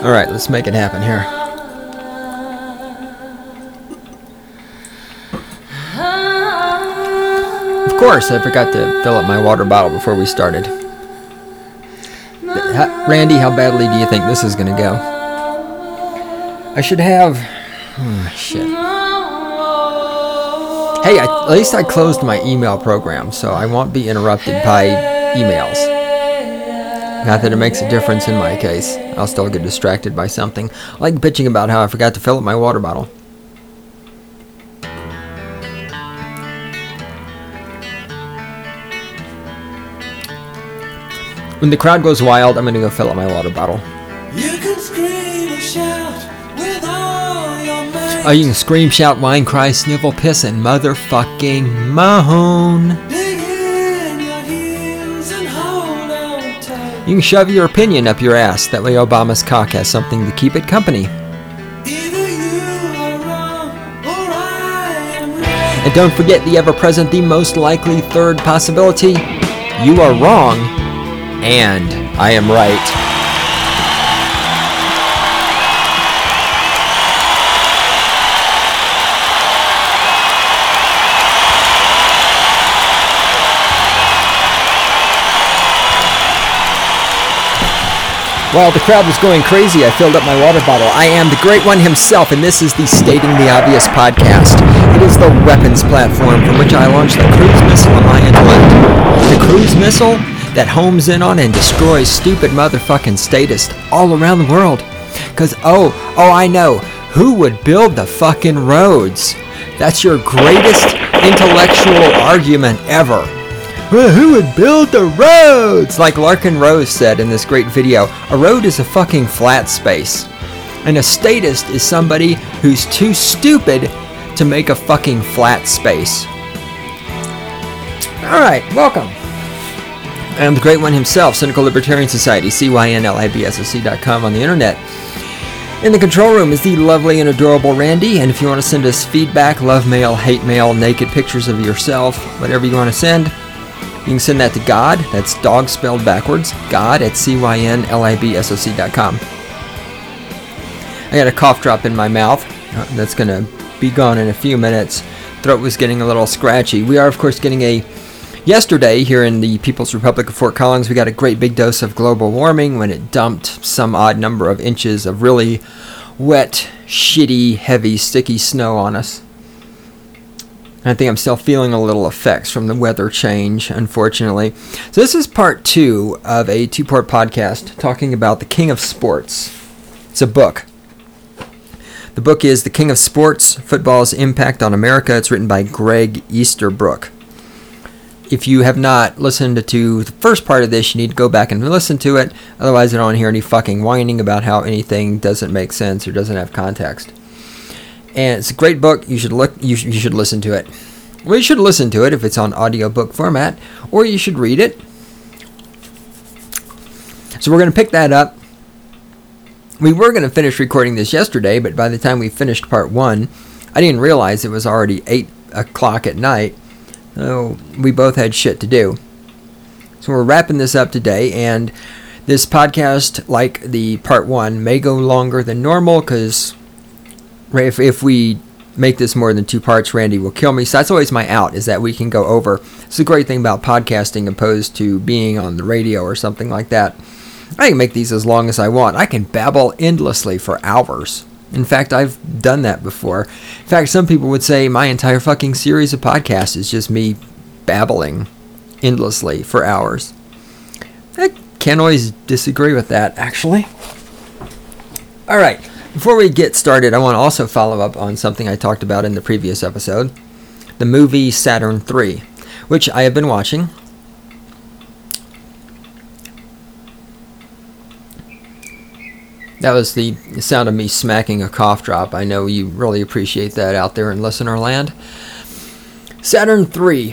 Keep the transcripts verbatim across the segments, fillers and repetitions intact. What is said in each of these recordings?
Alright, let's make it happen here. Of course, I forgot to fill up my water bottle before we started. Randy, how badly do you think this is going to go? I should have... Oh, shit. Hey, I, at least I closed my email program, so I won't be interrupted by emails. Not that it makes a difference in my case. I'll still get distracted by something, like bitching about how I forgot to fill up my water bottle. When the crowd goes wild, I'm going to go fill up my water bottle. You can scream and shout with all your might. Oh, you can scream, shout, whine, cry, snivel, piss, and motherfucking moan. Dig in your heels and hold on tight. You can shove your opinion up your ass. That way Obama's cock has something to keep it company. Either you are wrong or I am right. And don't forget the ever-present, the most likely third possibility. You are wrong, and I am right. While the crowd was going crazy, I filled up my water bottle. I am the Great One himself, and this is the Stating the Obvious podcast. It is the weapons platform from which I launched the cruise missile of my intellect. The cruise missile that homes in on and destroys stupid motherfucking statists all around the world. Cause, oh, oh, I know. Who would build the fucking roads? That's your greatest intellectual argument ever. Well, who would build the roads? Like Larkin Rose said in this great video, a road is a fucking flat space. And a statist is somebody who's too stupid to make a fucking flat space. Alright, welcome. I'm the Great One himself, Cynical Libertarian Society, C Y N L I B S O C dot com on the internet. In the control room is the lovely and adorable Randy, and if you want to send us feedback, love mail, hate mail, naked pictures of yourself, whatever you want to send, you can send that to God, that's dog spelled backwards, God at C Y N L I B S O C dot com. I got a cough drop in my mouth. That's going to be gone in a few minutes. Throat was getting a little scratchy. We are, of course, getting a... Yesterday, here in the People's Republic of Fort Collins, we got a great big dose of global warming when it dumped some odd number of inches of really wet, shitty, heavy, sticky snow on us. I think I'm still feeling a little effects from the weather change, unfortunately. So this is part two of a two-part podcast talking about the King of Sports. It's a book. The book is The King of Sports, Football's Impact on America. It's written by Greg Easterbrook. If you have not listened to the first part of this, you need to go back and listen to it. Otherwise, I don't want to hear any fucking whining about how anything doesn't make sense or doesn't have context. And it's a great book. You should look. You, sh- you should listen to it. Well, you should listen to it if it's on audiobook format, or you should read it. So we're going to pick that up. We were going to finish recording this yesterday, but by the time we finished part one, I didn't realize it was already eight o'clock at night. So we both had shit to do. So we're wrapping this up today, and this podcast, like the part one, may go longer than normal, because if, if we make this more than two parts, Randy will kill me. So that's always my out, is that we can go over. It's a great thing about podcasting opposed to being on the radio or something like that. I can make these as long as I want. I can babble endlessly for hours. In fact, I've done that before. In fact, some people would say my entire fucking series of podcasts is just me babbling endlessly for hours. I can't always disagree with that, actually. All right. Before we get started, I want to also follow up on something I talked about in the previous episode. The movie Saturn three, which I have been watching. That was the sound of me smacking a cough drop. I know you really appreciate that out there in listener land. Saturn three.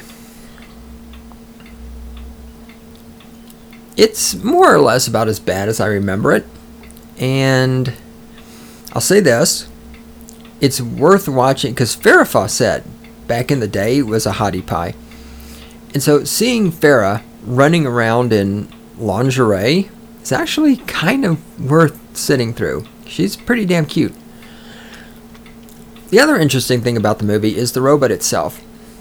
It's more or less about as bad as I remember it. And I'll say this. It's worth watching because Farrah Fawcett back in the day was a hottie pie. And so seeing Farrah running around in lingerie is actually kind of worth sitting through. She's pretty damn cute. The other interesting thing about the movie is the robot itself.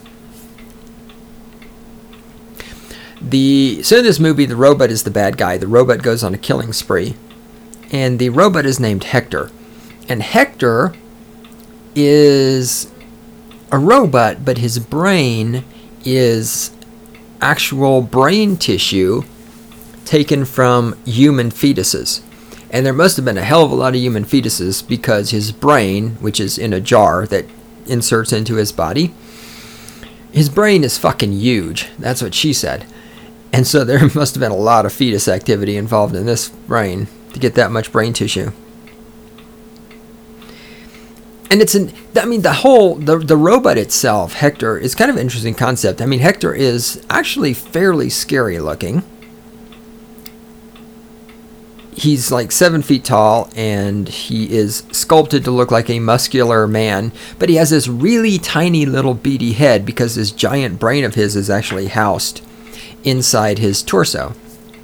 The so in this movie, the robot is the bad guy. The robot goes on a killing spree, and the robot is named Hector. And Hector is a robot, but his brain is actual brain tissue taken from human fetuses. And there must have been a hell of a lot of human fetuses, because his brain, which is in a jar that inserts into his body, his brain is fucking huge. That's what she said. And so there must have been a lot of fetus activity involved in this brain to get that much brain tissue. And it's an, I mean, the whole, the, the robot itself, Hector, is kind of an interesting concept. I mean, Hector is actually fairly scary looking. He's like seven feet tall, and he is sculpted to look like a muscular man, but he has this really tiny little beady head because this giant brain of his is actually housed inside his torso.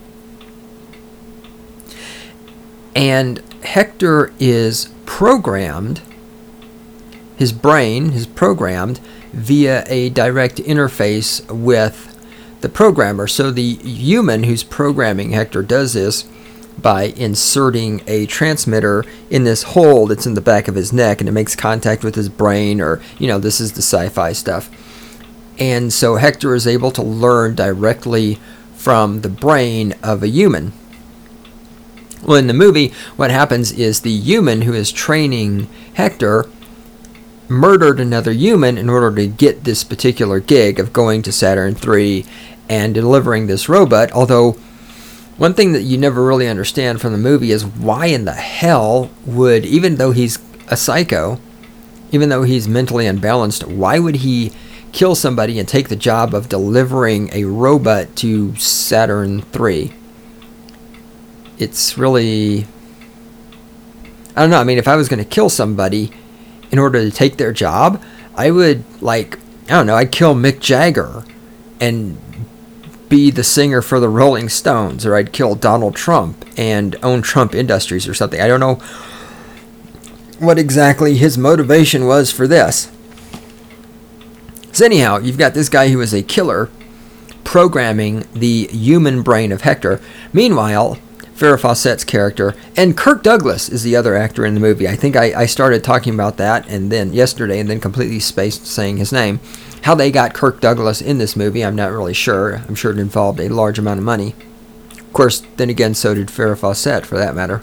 And Hector is programmed, his brain is programmed via a direct interface with the programmer. So the human who's programming Hector does this by inserting a transmitter in this hole that's in the back of his neck, and it makes contact with his brain, or, you know, this is the sci-fi stuff. And so Hector is able to learn directly from the brain of a human. Well, in the movie, what happens is the human who is training Hector murdered another human in order to get this particular gig of going to Saturn three and delivering this robot. Although, one thing that you never really understand from the movie is why in the hell would, even though he's a psycho, even though he's mentally unbalanced, why would he kill somebody and take the job of delivering a robot to Saturn three? It's really, I don't know. I mean, if I was going to kill somebody in order to take their job, I would, like, I don't know, I'd kill Mick Jagger and be the singer for the Rolling Stones, or I'd kill Donald Trump and own Trump Industries or something. I don't know what exactly his motivation was for this. So anyhow, you've got this guy who is a killer programming the human brain of Hector. Meanwhile, Farrah Fawcett's character, and Kirk Douglas is the other actor in the movie. I think I, I started talking about that and then yesterday and then completely spaced saying his name. How they got Kirk Douglas in this movie, I'm not really sure. I'm sure it involved a large amount of money. Of course, then again, so did Farrah Fawcett, for that matter.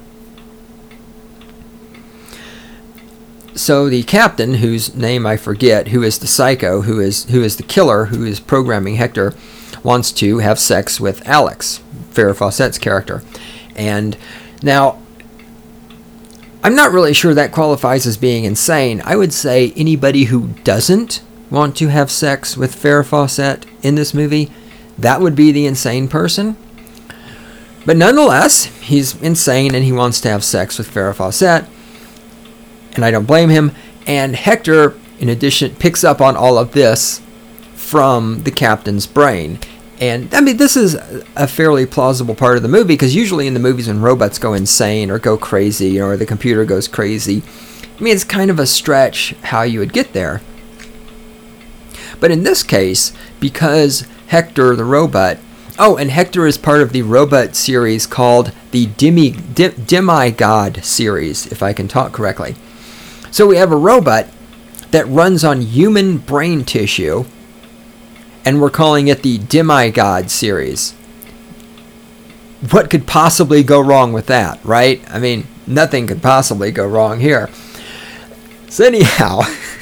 So the captain, whose name I forget, who is the psycho, who is who is the killer, who is programming Hector, wants to have sex with Alex, Farrah Fawcett's character. And now, I'm not really sure that qualifies as being insane. I would say anybody who doesn't want to have sex with Farrah Fawcett in this movie, that would be the insane person. But nonetheless, he's insane and he wants to have sex with Farrah Fawcett, and I don't blame him. And Hector, in addition, picks up on all of this from the captain's brain. And, I mean, this is a fairly plausible part of the movie, because usually in the movies when robots go insane or go crazy, or the computer goes crazy, I mean, it's kind of a stretch how you would get there. But in this case, because Hector the robot, oh, and Hector is part of the robot series called the Demi, Dim, Demigod series, if I can talk correctly. So we have a robot that runs on human brain tissue, and we're calling it the Demigod series. What could possibly go wrong with that, right? I mean, nothing could possibly go wrong here. So anyhow,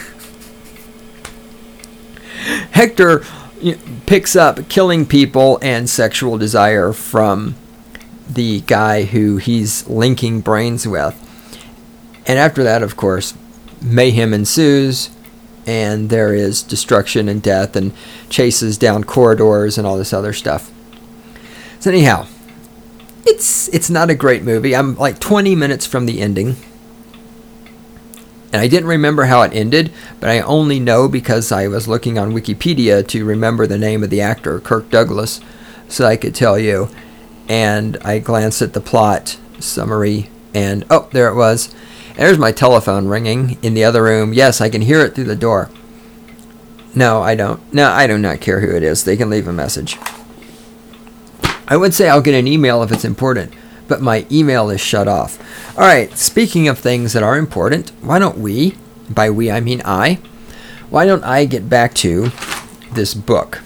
Hector picks up killing people and sexual desire from the guy who he's linking brains with. And after that, of course, mayhem ensues, and there is destruction and death and chases down corridors and all this other stuff. So anyhow, it's it's not a great movie. I'm like twenty minutes from the ending, and I didn't remember how it ended, but I only know because I was looking on Wikipedia to remember the name of the actor, Kirk Douglas, so I could tell you. and I glanced at the plot summary, and oh, there it was. There's my telephone ringing in the other room. Yes, I can hear it through the door. No, I don't. No, I do not care who it is. They can leave a message. I would say I'll get an email if it's important, but my email is shut off. All right, speaking of things that are important, why don't we, by we I mean I, why don't I get back to this book?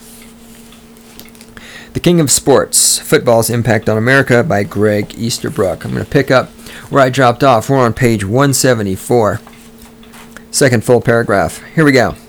The King of Sports, Football's Impact on America by Greg Easterbrook. I'm going to pick up where I dropped off. We're on page one seventy-four. Second full paragraph. Here we go.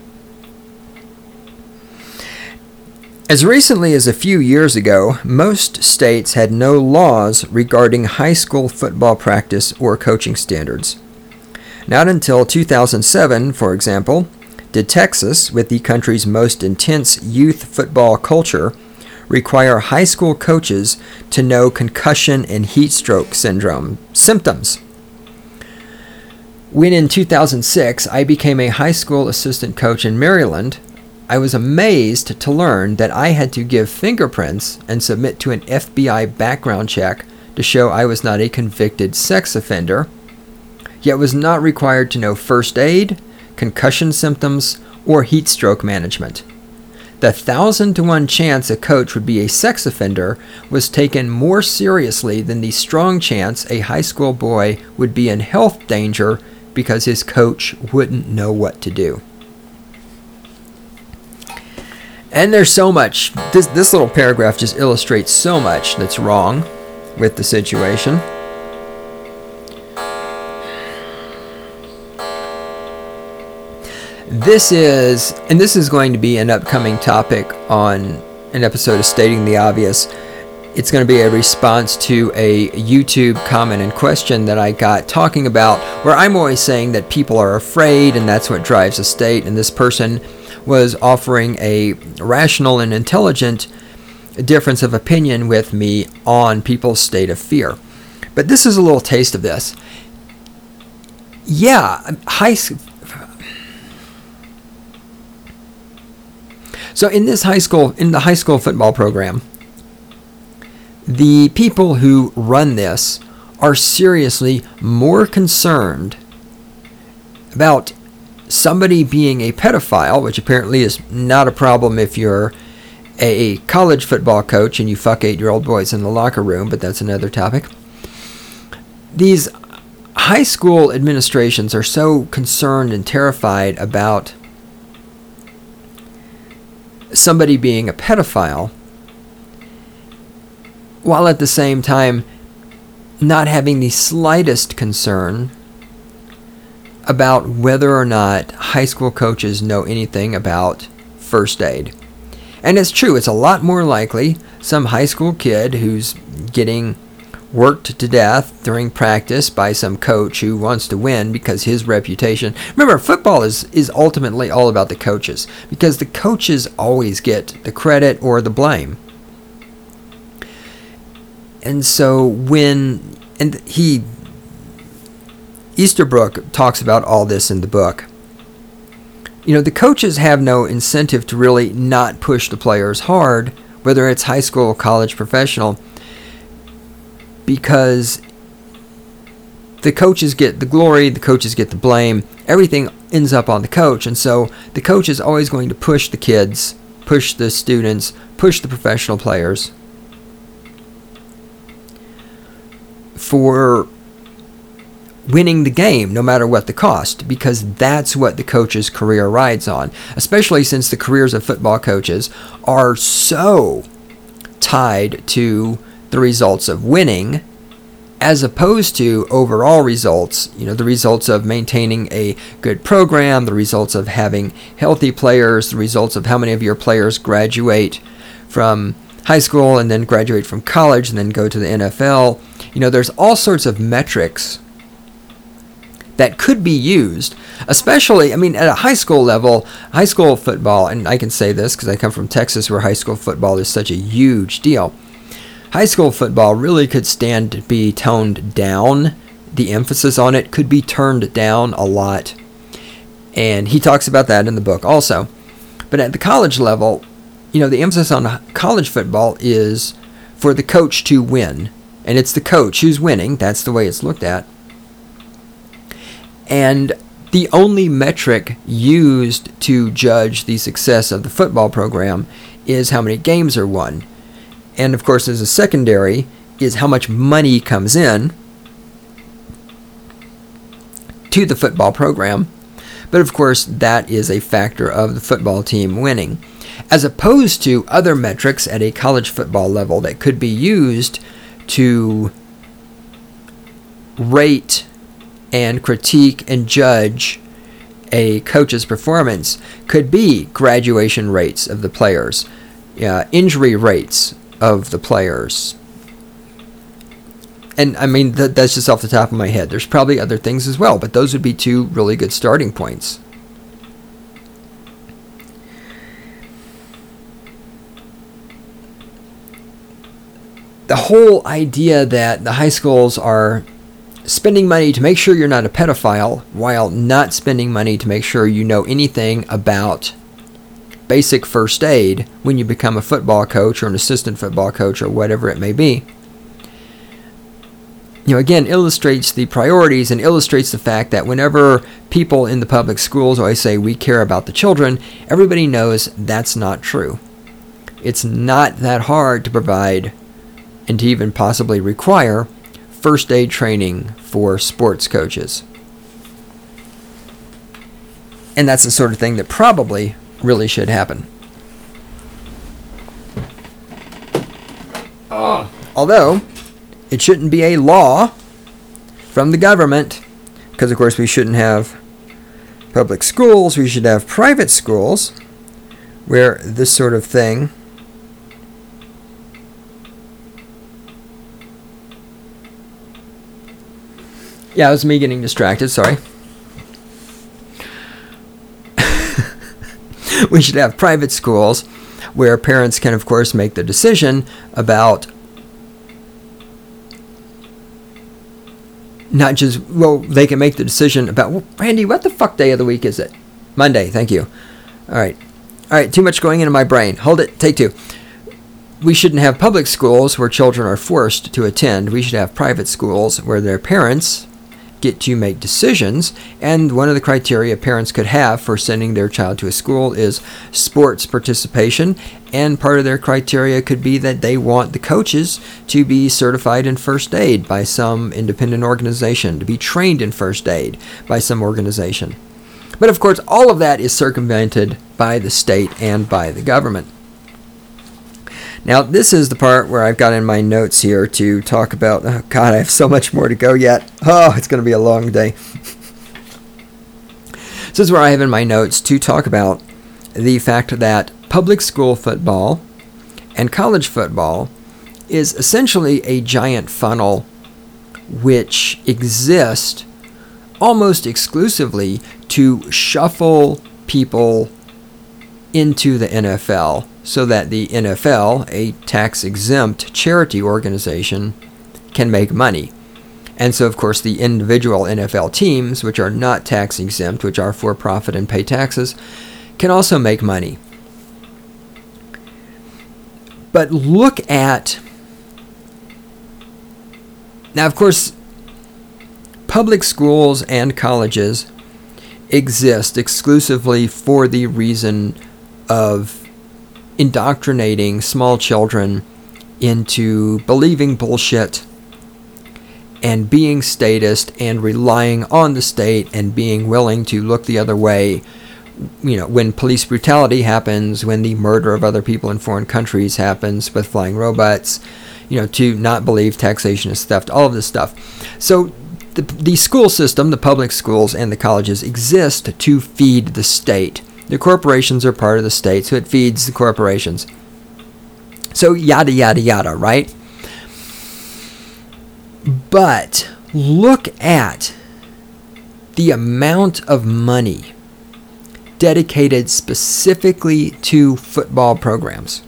As recently as a few years ago, most states had no laws regarding high school football practice or coaching standards. Not until two thousand seven, for example, did Texas, with the country's most intense youth football culture, require high school coaches to know concussion and heat stroke syndrome symptoms. When in two thousand six I became a high school assistant coach in Maryland, I was amazed to learn that I had to give fingerprints and submit to an F B I background check to show I was not a convicted sex offender, yet was not required to know first aid, concussion symptoms, or heat stroke management. The thousand to one chance a coach would be a sex offender was taken more seriously than the strong chance a high school boy would be in health danger because his coach wouldn't know what to do. And there's so much, this, this little paragraph just illustrates so much that's wrong with the situation. This is, and this is going to be an upcoming topic on an episode of Stating the Obvious. It's going to be a response to a YouTube comment and question that I got talking about where I'm always saying that people are afraid and that's what drives a state, and this person was offering a rational and intelligent difference of opinion with me on people's state of fear. But this is a little taste of this. Yeah, high school. So in this high school, in the high school football program, the people who run this are seriously more concerned about somebody being a pedophile, which apparently is not a problem if you're a college football coach and you fuck eight-year-old boys in the locker room, but that's another topic. These high school administrations are so concerned and terrified about somebody being a pedophile, while at the same time not having the slightest concern about whether or not high school coaches know anything about first aid. And it's true, it's a lot more likely some high school kid who's getting worked to death during practice by some coach who wants to win because his reputation. Remember, football is, is ultimately all about the coaches, because the coaches always get the credit or the blame. And so when, and he, Easterbrook talks about all this in the book. You know, the coaches have no incentive to really not push the players hard, whether it's high school, college, professional, because the coaches get the glory, the coaches get the blame, everything ends up on the coach, and so the coach is always going to push the kids, push the students, push the professional players for winning the game, no matter what the cost, because that's what the coach's career rides on, especially since the careers of football coaches are so tied to the results of winning as opposed to overall results, you know, the results of maintaining a good program, the results of having healthy players, the results of how many of your players graduate from high school and then graduate from college and then go to the N F L. You know, there's all sorts of metrics that could be used, especially, I mean, at a high school level, high school football, and I can say this because I come from Texas where high school football is such a huge deal. High school football really could stand to be toned down. The emphasis on it could be turned down a lot. And he talks about that in the book also. But at the college level, you know, the emphasis on college football is for the coach to win. And it's the coach who's winning. That's the way it's looked at. And the only metric used to judge the success of the football program is how many games are won. And of course, as a secondary, is how much money comes in to the football program. But of course, that is a factor of the football team winning, as opposed to other metrics at a college football level that could be used to rate and critique and judge a coach's performance. Could be graduation rates of the players, uh, injury rates of the players. And I mean, th- that's just off the top of my head. There's probably other things as well, but those would be two really good starting points. The whole idea that the high schools are spending money to make sure you're not a pedophile while not spending money to make sure you know anything about basic first aid when you become a football coach or an assistant football coach or whatever it may be, you know, again, illustrates the priorities and illustrates the fact that whenever people in the public schools always say we care about the children, everybody knows that's not true. It's not that hard to provide and to even possibly require first aid training for sports coaches. And that's the sort of thing that probably really should happen. Oh. Although, it shouldn't be a law from the government, because of course we shouldn't have public schools, we should have private schools where this sort of thing Yeah, it was me getting distracted, sorry. We should have private schools where parents can, of course, make the decision about not just, well, they can make the decision about, well, Randy, what the fuck day of the week is it? Monday, thank you. All right. All right, too much going into my brain. Hold it, take two. We shouldn't have public schools where children are forced to attend. We should have private schools where their parents get to make decisions, and one of the criteria parents could have for sending their child to a school is sports participation, and part of their criteria could be that they want the coaches to be certified in first aid by some independent organization, to be trained in first aid by some organization. But of course, all of that is circumvented by the state and by the government. Now, this is the part where I've got in my notes here to talk about, oh God, I have so much more to go yet. Oh, it's going to be a long day. This is where I have in my notes to talk about the fact that public school football and college football is essentially a giant funnel which exists almost exclusively to shuffle people into the N F L, so that the N F L, a tax-exempt charity organization, can make money. And so, of course, the individual N F L teams, which are not tax-exempt, which are for-profit and pay taxes, can also make money. But look at... Now, of course, public schools and colleges exist exclusively for the reason of indoctrinating small children into believing bullshit and being statist and relying on the state and being willing to look the other way, you know, when police brutality happens, when the murder of other people in foreign countries happens with flying robots, you know, to not believe taxation is theft, all of this stuff. So the, the school system, the public schools and the colleges exist to feed the state. The corporations are part of the state, so it feeds the corporations. So yada, yada, yada, right? But look at the amount of money dedicated specifically to football programs.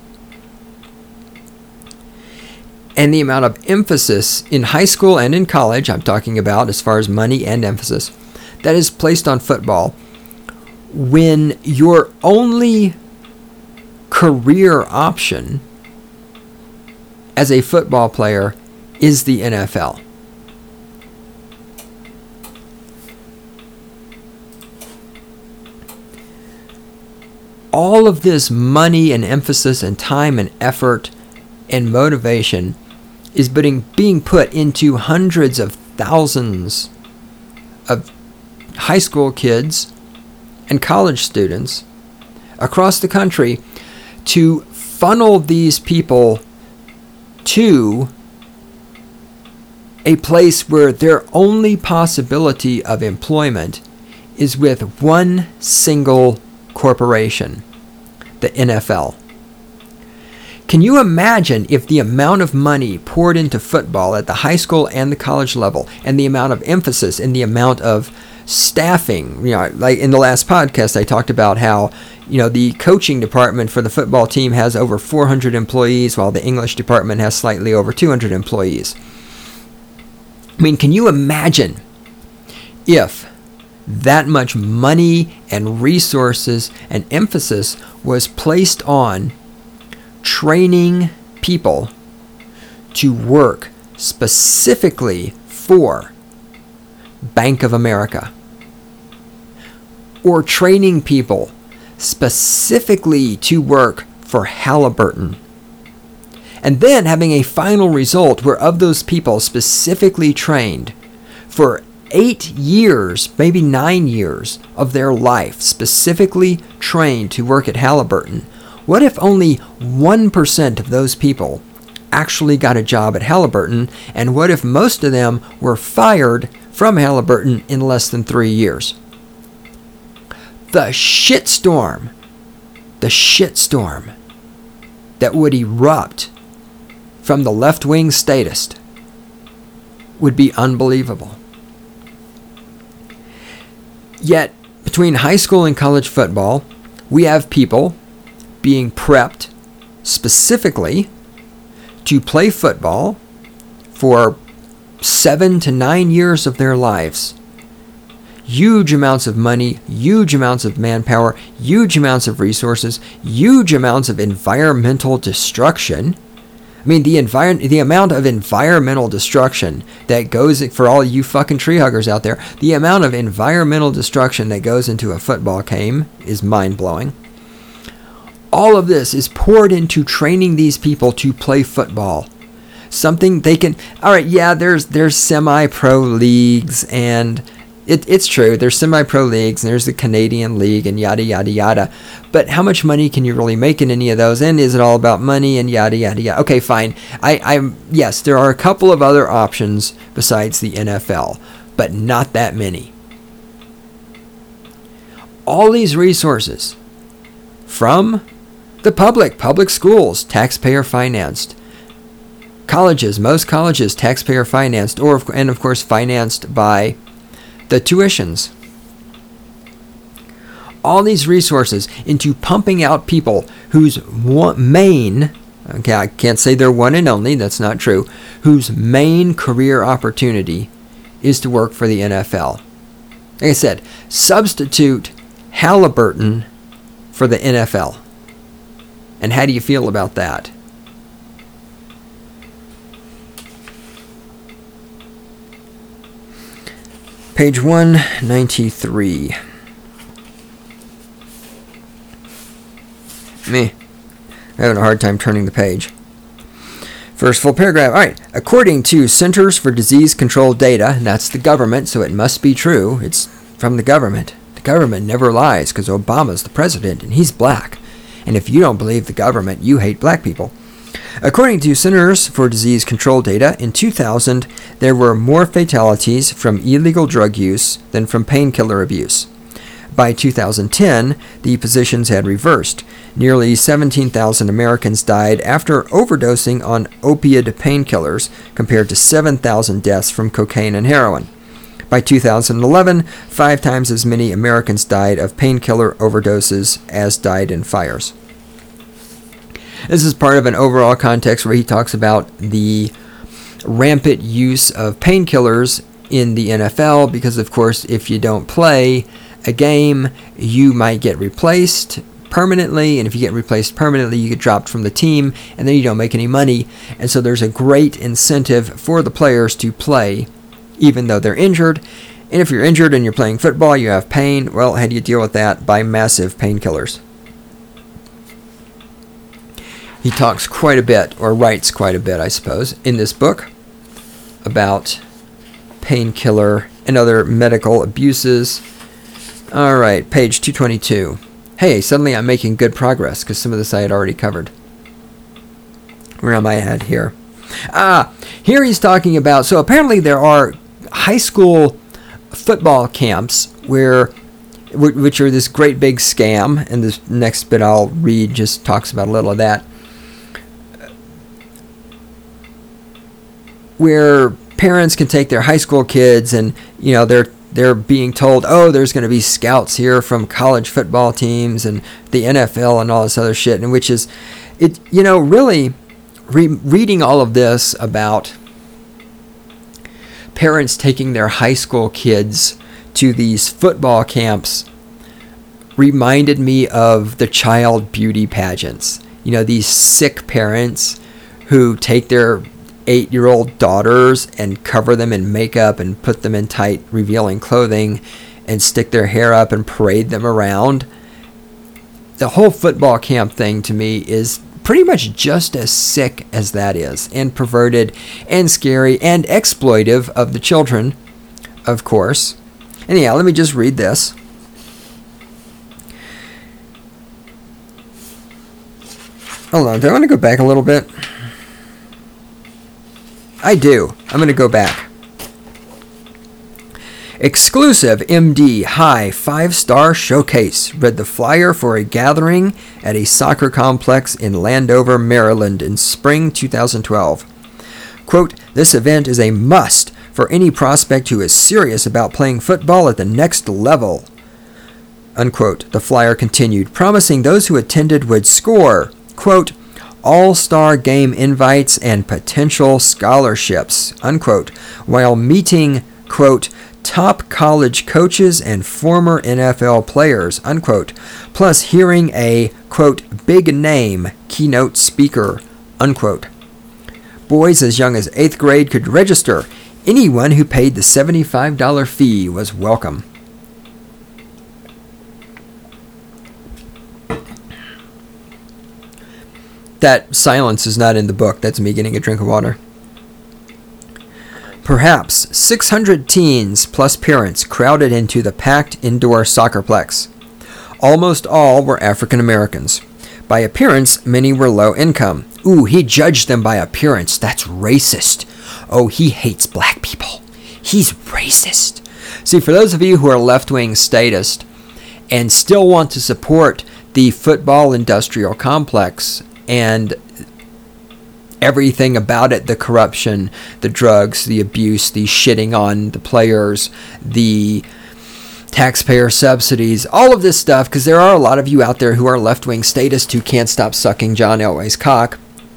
And the amount of emphasis in high school and in college, I'm talking about as far as money and emphasis, that is placed on football, when your only career option as a football player is the N F L. All of this money and emphasis and time and effort and motivation is being, being put into hundreds of thousands of high school kids and college students across the country to funnel these people to a place where their only possibility of employment is with one single corporation, the N F L. Can you imagine if the amount of money poured into football at the high school and the college level, and the amount of emphasis and the amount of staffing? You know, like in the last podcast, I talked about how, you know, the coaching department for the football team has over four hundred employees, while the English department has slightly over two hundred employees. I mean, can you imagine if that much money and resources and emphasis was placed on training people to work specifically for Bank of America, or training people specifically to work for Halliburton, and then having a final result where of those people specifically trained for eight years, maybe nine years of their life, specifically trained to work at Halliburton? What if only one percent of those people actually got a job at Halliburton? And what if most of them were fired from Halliburton in less than three years? The shitstorm, the shitstorm that would erupt from the left-wing statist would be unbelievable. Yet, between high school and college football, we have people being prepped specifically to play football for seven to nine years of their lives. Huge amounts of money, huge amounts of manpower, huge amounts of resources, huge amounts of environmental destruction. I mean, the envir- the amount of environmental destruction that goes, for all you fucking tree huggers out there, the amount of environmental destruction that goes into a football game is mind-blowing. All of this is poured into training these people to play football. Something they can, all right, yeah, there's there's semi-pro leagues, and it, it's true, there's semi-pro leagues, and there's the Canadian League, and yada, yada, yada. But how much money can you really make in any of those? And is it all about money and yada, yada, yada? Okay, fine. I, I'm yes, there are a couple of other options besides the N F L, but not that many. All these resources from the public, public schools, taxpayer financed. Colleges, most colleges, taxpayer financed, or and of course financed by the tuitions. All these resources into pumping out people whose one, main, okay, I can't say they're one and only, that's not true, whose main career opportunity is to work for the N F L. Like I said, substitute Halliburton for the N F L. And how do you feel about that? Page one ninety-three. Me. I'm having a hard time turning the page. First full paragraph. All right. According to Centers for Disease Control data, and that's the government, so it must be true. It's from the government. The government never lies because Obama's the president and he's black. And if you don't believe the government, you hate black people. According to Centers for Disease Control data, in two thousand, there were more fatalities from illegal drug use than from painkiller abuse. By two thousand ten, the positions had reversed. Nearly seventeen thousand Americans died after overdosing on opioid painkillers, compared to seven thousand deaths from cocaine and heroin. By two thousand eleven, five times as many Americans died of painkiller overdoses as died in fires. This is part of an overall context where he talks about the rampant use of painkillers in the N F L, because, of course, if you don't play a game, you might get replaced permanently, and if you get replaced permanently, you get dropped from the team, and then you don't make any money. And so there's a great incentive for the players to play, even though they're injured. And if you're injured and you're playing football, you have pain. Well, how do you deal with that? By massive painkillers. He talks quite a bit, or writes quite a bit, I suppose, in this book about painkiller and other medical abuses. All right, page two twenty-two. Hey, suddenly I'm making good progress because some of this I had already covered. Where am I at here? Ah, here he's talking about, so apparently there are high school football camps where, which are this great big scam, and this next bit I'll read just talks about a little of that, where parents can take their high school kids and, you know, they're they're being told, oh, there's going to be scouts here from college football teams and the N F L and all this other shit, and which is, it, you know, really re- reading all of this about parents taking their high school kids to these football camps reminded me of the child beauty pageants. You know, these sick parents who take their eight-year-old daughters and cover them in makeup and put them in tight, revealing clothing and stick their hair up and parade them around. The whole football camp thing to me is pretty much just as sick as that is, and perverted and scary and exploitive of the children, of course. Anyhow, let me just read this. Hold on, do I want to go back a little bit? I do. I'm going to go back. Exclusive M D High five-star showcase. Read the flyer for a gathering at a soccer complex in Landover, Maryland in spring two thousand twelve. Quote, this event is a must for any prospect who is serious about playing football at the next level. Unquote. The flyer continued, promising those who attended would score, quote, all-star game invites and potential scholarships, unquote, while meeting, quote, top college coaches and former N F L players, unquote, plus hearing a, quote, big name keynote speaker, unquote. Boys as young as eighth grade could register. Anyone who paid the seventy-five dollars fee was welcome. That silence is not in the book. That's me getting a drink of water. Perhaps six hundred teens plus parents crowded into the packed indoor soccerplex. Almost all were African Americans. By appearance, many were low income. Ooh, he judged them by appearance. That's racist. Oh, he hates black people. He's racist. See, for those of you who are left-wing statist and still want to support the football industrial complex and everything about it, the corruption, the drugs, the abuse, the shitting on the players, the taxpayer subsidies, all of this stuff, because there are a lot of you out there who are left-wing statists who can't stop sucking John Elway's cock.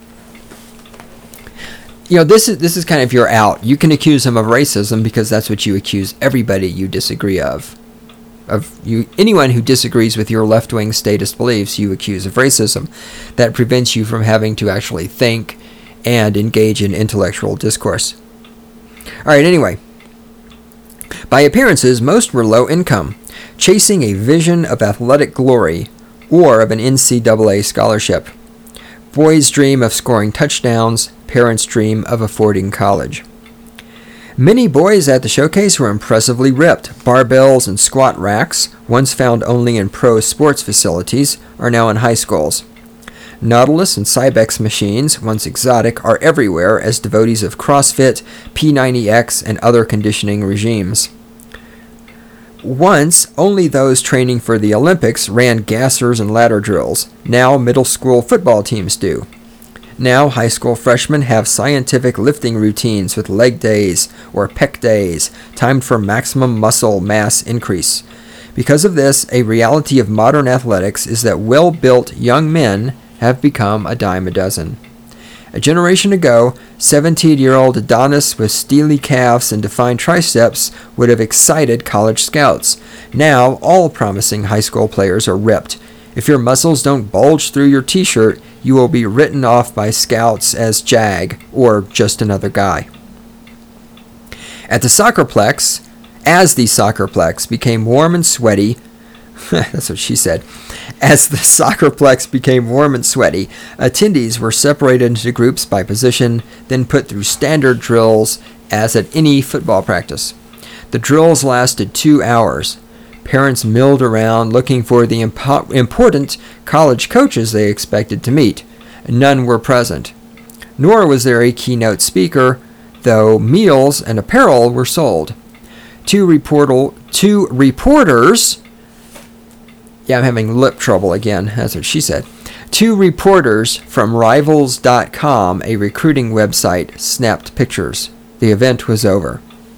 You know, this is this is kind of your out. You can accuse him of racism because that's what you accuse everybody you disagree of. Of you, anyone who disagrees with your left-wing statist beliefs, you accuse of racism. That prevents you from having to actually think and engage in intellectual discourse. All right, anyway. By appearances, most were low income, chasing a vision of athletic glory or of an N C double A scholarship. Boys dream of scoring touchdowns, parents dream of affording college. Many boys at the showcase were impressively ripped. Barbells and squat racks, once found only in pro sports facilities, are now in high schools. Nautilus and Cybex machines, once exotic, are everywhere as devotees of CrossFit, P ninety X, and other conditioning regimes. Once, only those training for the Olympics ran gassers and ladder drills. Now, middle school football teams do. Now, high school freshmen have scientific lifting routines with leg days or pec days, timed for maximum muscle mass increase. Because of this, a reality of modern athletics is that well-built young men have become a dime a dozen. A generation ago, seventeen-year-old Adonis with steely calves and defined triceps would have excited college scouts. Now, all promising high school players are ripped, If your muscles don't bulge through your t-shirt, you will be written off by scouts as Jag or just another guy. At the Soccerplex, as the Soccerplex became warm and sweaty, that's what she said. As the Soccerplex became warm and sweaty, attendees were separated into groups by position, then put through standard drills as at any football practice. The drills lasted two hours. Parents milled around looking for the impo- important college coaches they expected to meet. None were present. Nor was there a keynote speaker, though meals and apparel were sold. Two, reportal, two reporters... Yeah, I'm having lip trouble again. That's what she said. Two reporters from Rivals dot com, a recruiting website, snapped pictures. The event was over.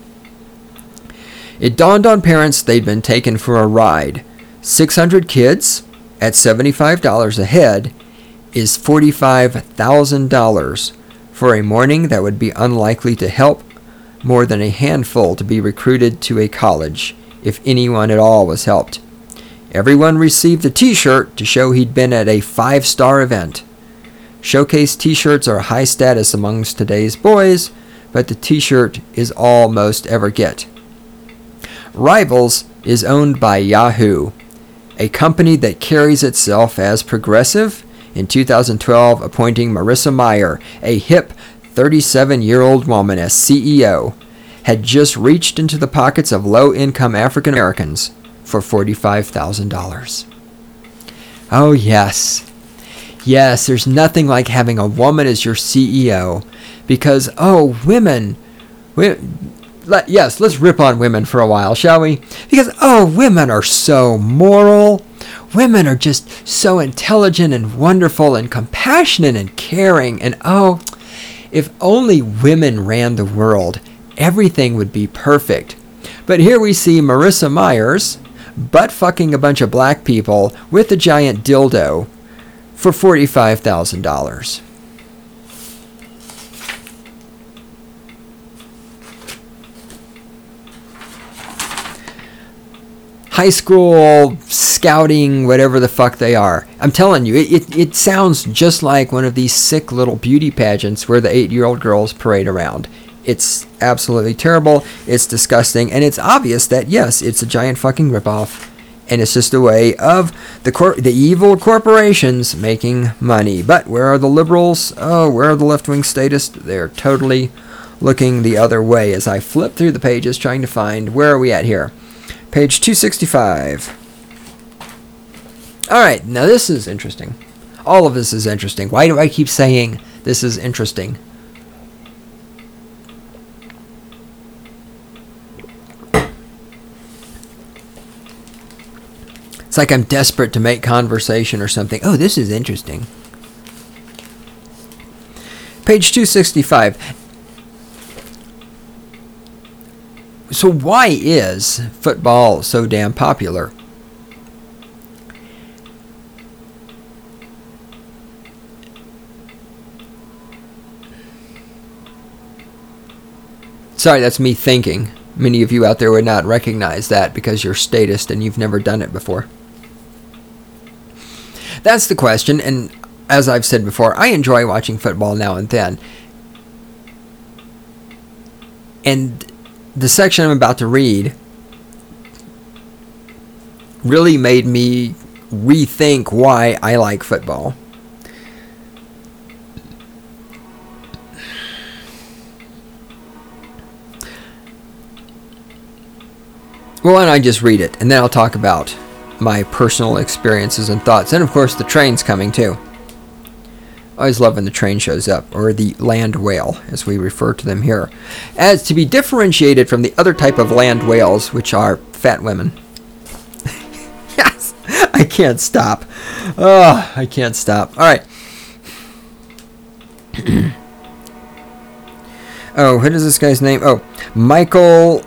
It dawned on parents they'd been taken for a ride. six hundred kids at seventy-five dollars a head is forty-five thousand dollars for a morning that would be unlikely to help more than a handful to be recruited to a college, if anyone at all was helped. Everyone received a t-shirt to show he'd been at a five-star event. Showcase t-shirts are high status amongst today's boys, but the t-shirt is all most ever get. Rivals is owned by Yahoo, a company that carries itself as progressive, in two thousand twelve appointing Marissa Mayer, a hip thirty-seven-year-old woman, as C E O, had just reached into the pockets of low-income African Americans for forty-five thousand dollars. Oh, yes. Yes, there's nothing like having a woman as your C E O because, oh, women... we, let, yes, let's rip on women for a while, shall we? Because, oh, women are so moral. Women are just so intelligent and wonderful and compassionate and caring. And, oh, if only women ran the world, everything would be perfect. But here we see Marissa Myers butt-fucking a bunch of black people with a giant dildo for forty-five thousand dollars. High school scouting, whatever the fuck they are. I'm telling you, it, it, it sounds just like one of these sick little beauty pageants where the eight-year-old girls parade around. It's absolutely terrible, it's disgusting, and it's obvious that, yes, it's a giant fucking ripoff, and it's just a way of the cor- the evil corporations making money. But where are the liberals? Oh, where are the left-wing statists? They're totally looking the other way as I flip through the pages trying to find, where are we at here? Page two sixty-five. Alright, now this is interesting. All of this is interesting. Why do I keep saying this is interesting? It's like I'm desperate to make conversation or something. Oh, this is interesting. Page two sixty-five. So why is football so damn popular? Sorry, that's me thinking. Many of you out there would not recognize that because you're statist and you've never done it before. That's the question, and as I've said before, I enjoy watching football now and then. And the section I'm about to read really made me rethink why I like football. Well, why don't I just read it, and then I'll talk about my personal experiences and thoughts. And, of course, the train's coming, too. I always love when the train shows up, or the land whale, as we refer to them here, as to be differentiated from the other type of land whales, which are fat women. Yes, I can't stop. Oh, I can't stop. All right. Oh, what is this guy's name? Oh, Michael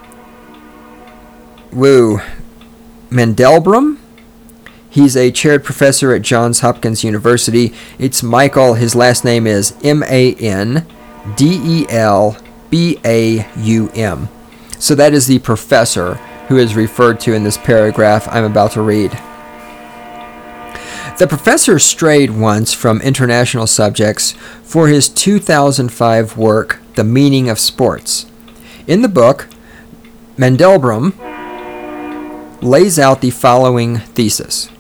Woo Mandelbrot. He's a chaired professor at Johns Hopkins University. It's Michael. His last name is M A N D E L B A U M. So that is the professor who is referred to in this paragraph I'm about to read. The professor strayed once from international subjects for his two thousand five work, The Meaning of Sports. In the book, Mandelbrot lays out the following thesis.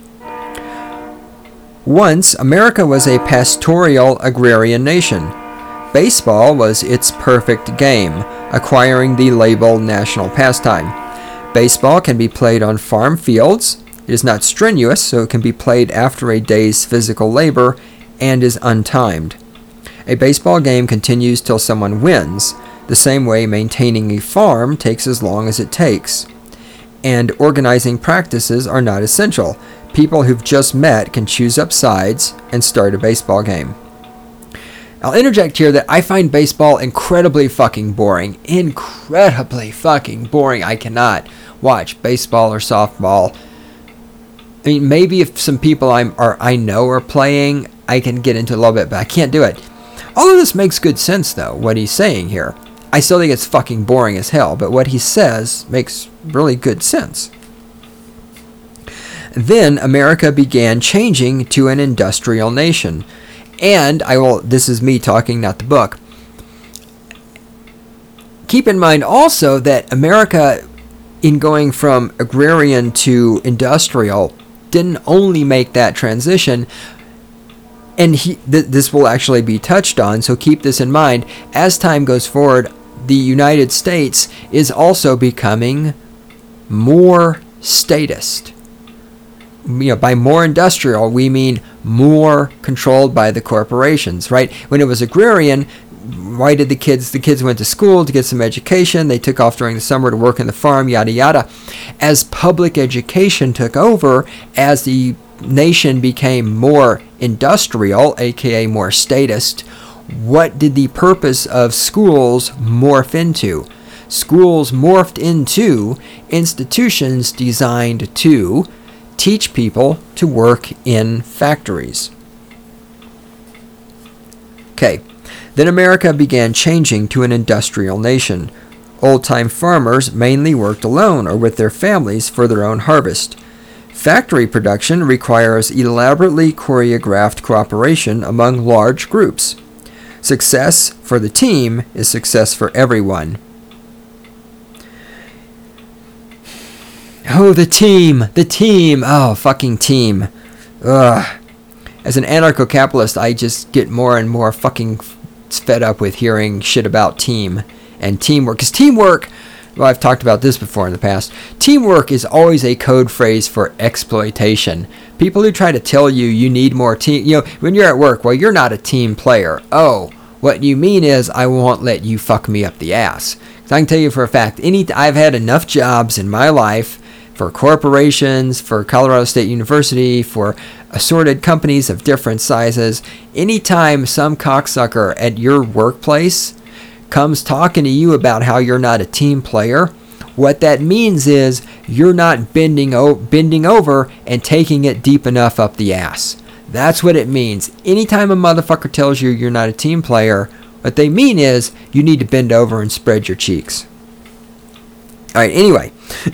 Once, America was a pastoral agrarian nation. Baseball was its perfect game, acquiring the label national pastime. Baseball can be played on farm fields. It is not strenuous, so it can be played after a day's physical labor and is untimed. A baseball game continues till someone wins, the same way maintaining a farm takes as long as it takes. And organizing practices are not essential. People who've just met can choose up sides and start a baseball game. I'll interject here that I find baseball incredibly fucking boring. Incredibly fucking boring. I cannot watch baseball or softball. I mean, maybe if some people I'm, or I know are playing, I can get into it a little bit, but I can't do it. All of this makes good sense, though, what he's saying here. I still think it's fucking boring as hell, but what he says makes really good sense. Then America began changing to an industrial nation. And I will, this is me talking, not the book. Keep in mind also that America, in going from agrarian to industrial, didn't only make that transition. And he, th- this will actually be touched on, so keep this in mind. As time goes forward, the United States is also becoming more statist. You know, by more industrial, we mean more controlled by the corporations, right? When it was agrarian, why did the kids, the kids went to school to get some education, they took off during the summer to work in the farm, yada yada. As public education took over, as the nation became more industrial, aka more statist, what did the purpose of schools morph into? Schools morphed into institutions designed to teach people to work in factories. Okay, then America began changing to an industrial nation. Old-time farmers mainly worked alone or with their families for their own harvest. Factory production requires elaborately choreographed cooperation among large groups. Success for the team is success for everyone. Oh, the team, the team, oh, fucking team. Ugh. As an anarcho-capitalist, I just get more and more fucking fed up with hearing shit about team and teamwork. Because teamwork, well, I've talked about this before in the past, teamwork is always a code phrase for exploitation. People who try to tell you you need more team, you know, when you're at work, well, you're not a team player. Oh, what you mean is I won't let you fuck me up the ass. Because I can tell you for a fact, any I've had enough jobs in my life for corporations, for Colorado State University, for assorted companies of different sizes. Anytime some cocksucker at your workplace comes talking to you about how you're not a team player, what that means is you're not bending, o- bending over and taking it deep enough up the ass. That's what it means. Anytime a motherfucker tells you you're not a team player, what they mean is you need to bend over and spread your cheeks. Alright, anyway.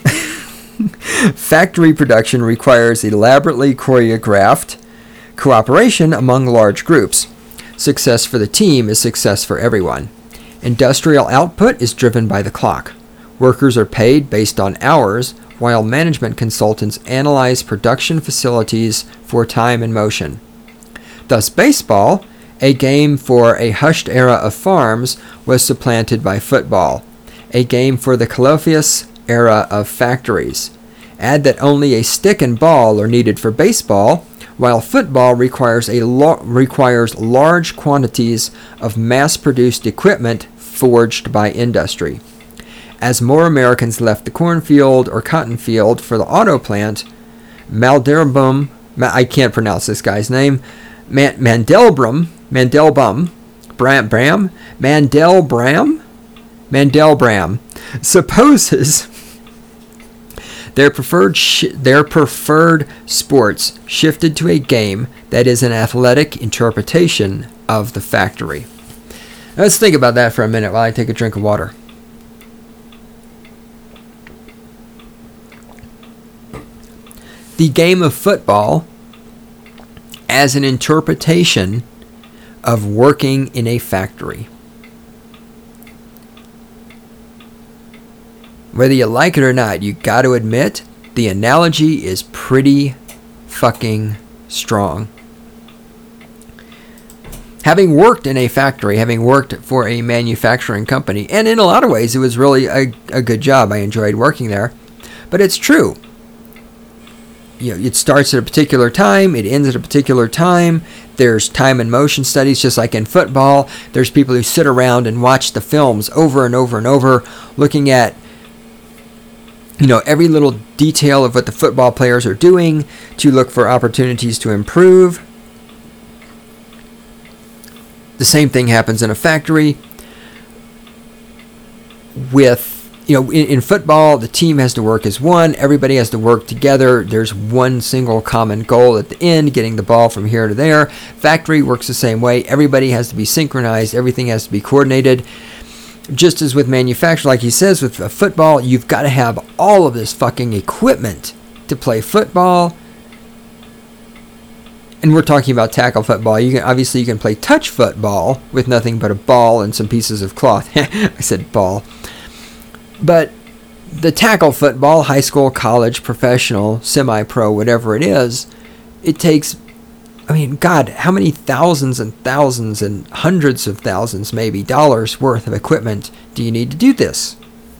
Factory production requires elaborately choreographed cooperation among large groups. Success for the team is success for everyone. Industrial output is driven by the clock. Workers are paid based on hours, while management consultants analyze production facilities for time and motion. Thus, baseball, a game for a hushed era of farms, was supplanted by football, a game for the colloquious era of factories. Add that only a stick and ball are needed for baseball, while football requires a lo- requires large quantities of mass-produced equipment forged by industry. As more Americans left the cornfield or cotton field for the auto plant, Mandelbrot, I can't pronounce this guy's name, Man- Mandelbrot, Mandelbaum, Bram, Bram, Mandelbram, Mandelbram, supposes their preferred sh- their preferred sports shifted to a game that is an athletic interpretation of the factory. Let's think about that for a minute while I take a drink of water. The game of football as an interpretation of working in a factory. Whether you like it or not, you got to admit the analogy is pretty fucking strong. Having worked in a factory, having worked for a manufacturing company, and in a lot of ways it was really a, a good job. I enjoyed working there. But it's true. You know, it starts at a particular time, it ends at a particular time. There's time and motion studies, just like in football. There's people who sit around and watch the films over and over and over, looking at, you know, every little detail of what the football players are doing to look for opportunities to improve. The same thing happens in a factory with, you know, in, in football, the team has to work as one. Everybody has to work together. There's one single common goal at the end, getting the ball from here to there. Factory works the same way. Everybody has to be synchronized. Everything has to be coordinated. Just as with manufacturing, like he says, with football, you've got to have all of this fucking equipment to play football. And we're talking about tackle football. You can obviously you can play touch football with nothing but a ball and some pieces of cloth. I said ball. But the tackle football, high school, college, professional, semi-pro, whatever it is, it takes, I mean, God, how many thousands and thousands and hundreds of thousands, maybe, dollars worth of equipment do you need to do this?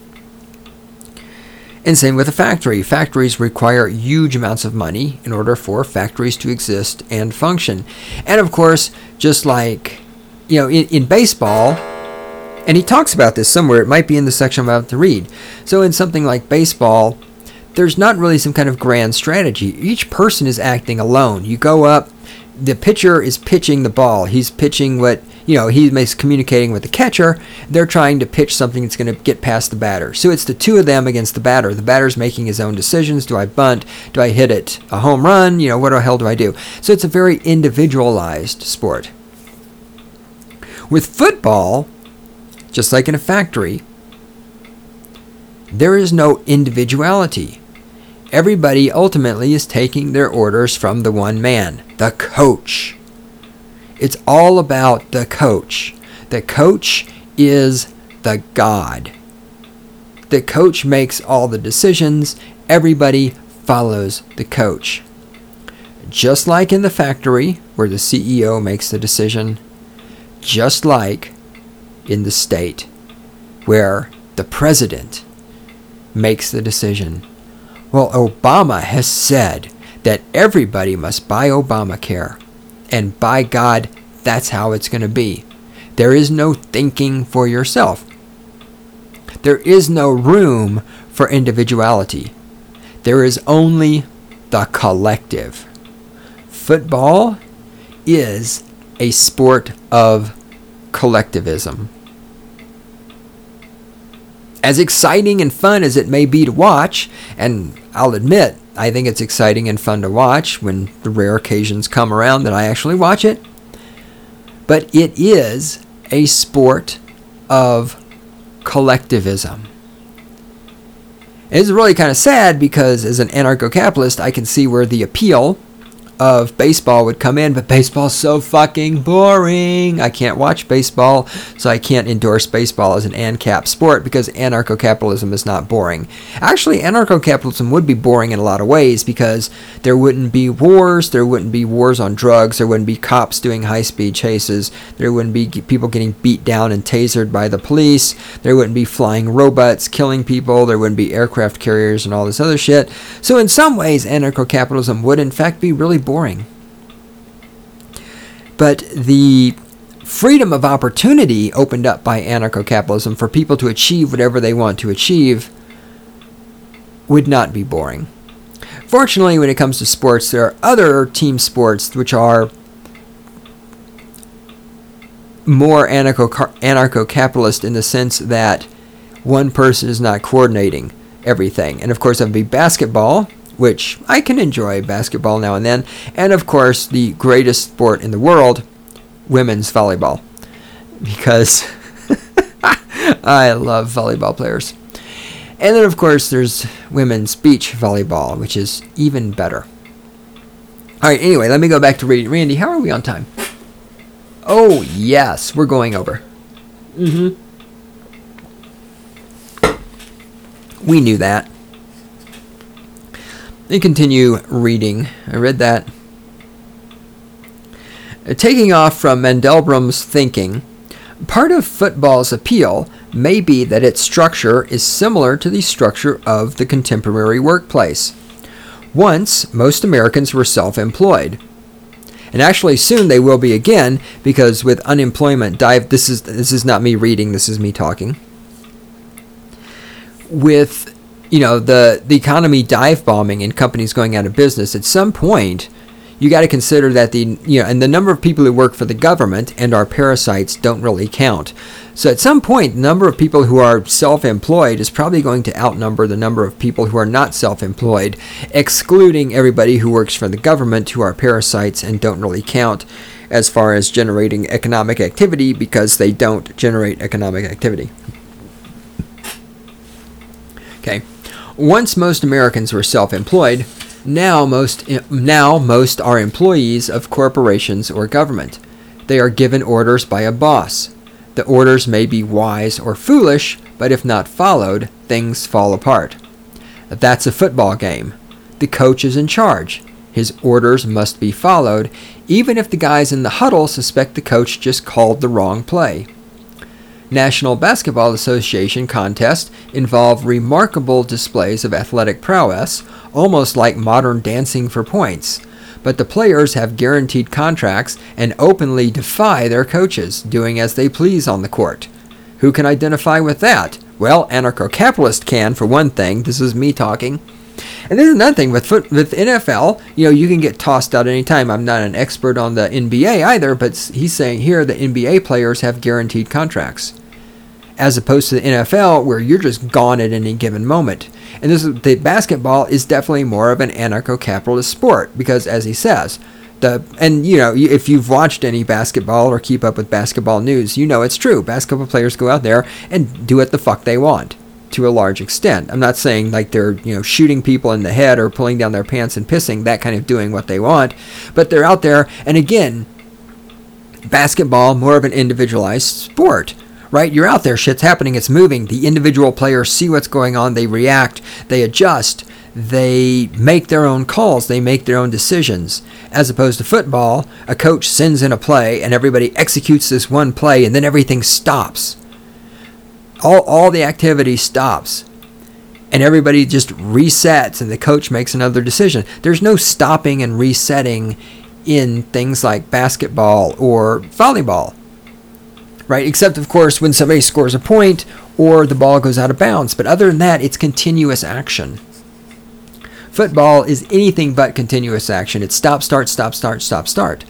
And same with a factory. Factories require huge amounts of money in order for factories to exist and function. And of course, just like, you know, in, in baseball, and he talks about this somewhere, it might be in the section I'm about to read. So in something like baseball, there's not really some kind of grand strategy. Each person is acting alone. You go up, the pitcher is pitching the ball. He's pitching what, you know, he's communicating with the catcher. They're trying to pitch something that's going to get past the batter. So it's the two of them against the batter. The batter's making his own decisions. Do I bunt? Do I hit it a home run? You know, what the hell do I do? So it's a very individualized sport. With football, just like in a factory, there is no individuality. Everybody ultimately is taking their orders from the one man, the coach. It's all about the coach. The coach is the God. The coach makes all the decisions. Everybody follows the coach. Just like in the factory, where the C E O makes the decision. Just like in the state, where the president makes the decision. Well, Obama has said that everybody must buy Obamacare. And by God, that's how it's going to be. There is no thinking for yourself. There is no room for individuality. There is only the collective. Football is a sport of collectivism. As exciting and fun as it may be to watch, and I'll admit, I think it's exciting and fun to watch when the rare occasions come around that I actually watch it. But it is a sport of collectivism. It's really kind of sad because as an anarcho-capitalist, I can see where the appeal of baseball would come in, but baseball's so fucking boring. I can't watch baseball, so I can't endorse baseball as an ANCAP sport because anarcho-capitalism is not boring. Actually, anarcho-capitalism would be boring in a lot of ways because there wouldn't be wars, there wouldn't be wars on drugs, there wouldn't be cops doing high-speed chases, there wouldn't be people getting beat down and tasered by the police, there wouldn't be flying robots killing people, there wouldn't be aircraft carriers and all this other shit. So in some ways, anarcho-capitalism would in fact be really boring. But the freedom of opportunity opened up by anarcho-capitalism for people to achieve whatever they want to achieve would not be boring. Fortunately, when it comes to sports, there are other team sports which are more anarcho-capitalist in the sense that one person is not coordinating everything. And of course, that would be basketball, which I can enjoy basketball now and then. And of course, the greatest sport in the world, women's volleyball. Because I love volleyball players. And then of course, there's women's beach volleyball, which is even better. All right, anyway, let me go back to reading. Randy, how are we on time? Oh, yes, we're going over. Mm-hmm. We knew that. Let me continue reading. I read that. Uh, Taking off from Mandelbrum's thinking, part of football's appeal may be that its structure is similar to the structure of the contemporary workplace. Once, most Americans were self-employed. And actually, soon they will be again, because with unemployment dive, this is this is not me reading, this is me talking. With, you know, the the economy dive bombing and companies going out of business, at some point, you got to consider that the you know, and the number of people who work for the government and are parasites don't really count. So at some point, the number of people who are self-employed is probably going to outnumber the number of people who are not self-employed, excluding everybody who works for the government who are parasites and don't really count as far as generating economic activity, because they don't generate economic activity. Okay. Once most Americans were self-employed, now most now most are employees of corporations or government. They are given orders by a boss. The orders may be wise or foolish, but if not followed, things fall apart. That's a football game. The coach is in charge. His orders must be followed, even if the guys in the huddle suspect the coach just called the wrong play. National Basketball Association contests involve remarkable displays of athletic prowess, almost like modern dancing for points. But the players have guaranteed contracts and openly defy their coaches, doing as they please on the court. Who can identify with that? Well, anarcho-capitalist can, for one thing. This is me talking. And there's another thing with foot, with N F L, you know, you can get tossed out anytime. I'm not an expert on the N B A either, but he's saying here the N B A players have guaranteed contracts, as opposed to the N F L where you're just gone at any given moment. And this is, the basketball is definitely more of an anarcho-capitalist sport, because as he says, the and you know, if you've watched any basketball or keep up with basketball news, you know it's true. Basketball players go out there and do what the fuck they want, to a large extent. I'm not saying like they're, you know, shooting people in the head or pulling down their pants and pissing, that kind of doing what they want, but they're out there. And again, basketball, more of an individualized sport, right? You're out there, shit's happening, it's moving. The individual players see what's going on, they react, they adjust, they make their own calls, they make their own decisions. As opposed to football, a coach sends in a play and everybody executes this one play and then everything stops. All, all the activity stops, and everybody just resets, and the coach makes another decision. There's no stopping and resetting in things like basketball or volleyball, right? Except, of course, when somebody scores a point or the ball goes out of bounds. But other than that, it's continuous action. Football is anything but continuous action. It's stop, start, stop, start, stop, start.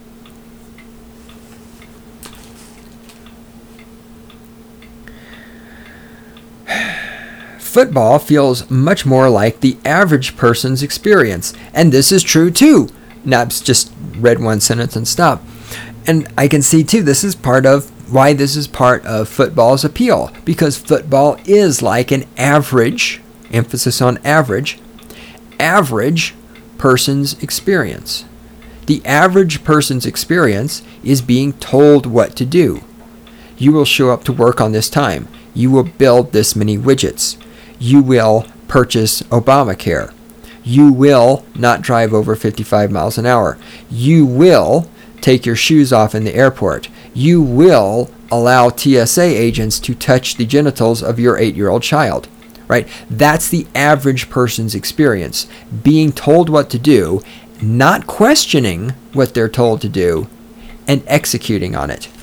Football feels much more like the average person's experience. And this is true too. Not just read one sentence and stop. And I can see too, this is part of why this is part of football's appeal. Because football is like an average, emphasis on average, average person's experience. The average person's experience is being told what to do. You will show up to work on this time. You will build this many widgets. You will purchase Obamacare. You will not drive over fifty-five miles an hour. You will take your shoes off in the airport. You will allow T S A agents to touch the genitals of your eight-year-old child. Right? That's the average person's experience. Being told what to do, not questioning what they're told to do, and executing on it.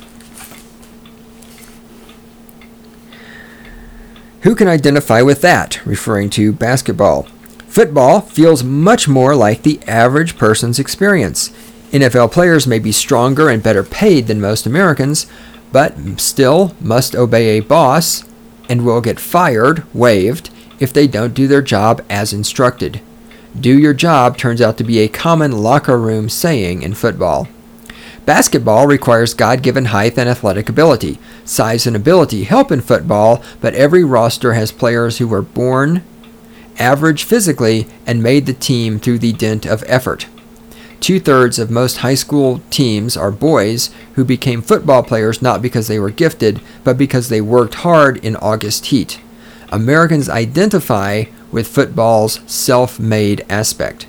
Who can identify with that? Referring to basketball. Football feels much more like the average person's experience. N F L players may be stronger and better paid than most Americans, but still must obey a boss and will get fired, waived, if they don't do their job as instructed. Do your job turns out to be a common locker room saying in football. Basketball requires God-given height and athletic ability. Size and ability help in football, but every roster has players who were born average physically and made the team through the dint of effort. Two-thirds of most high school teams are boys who became football players not because they were gifted, but because they worked hard in August heat. Americans identify with football's self-made aspect.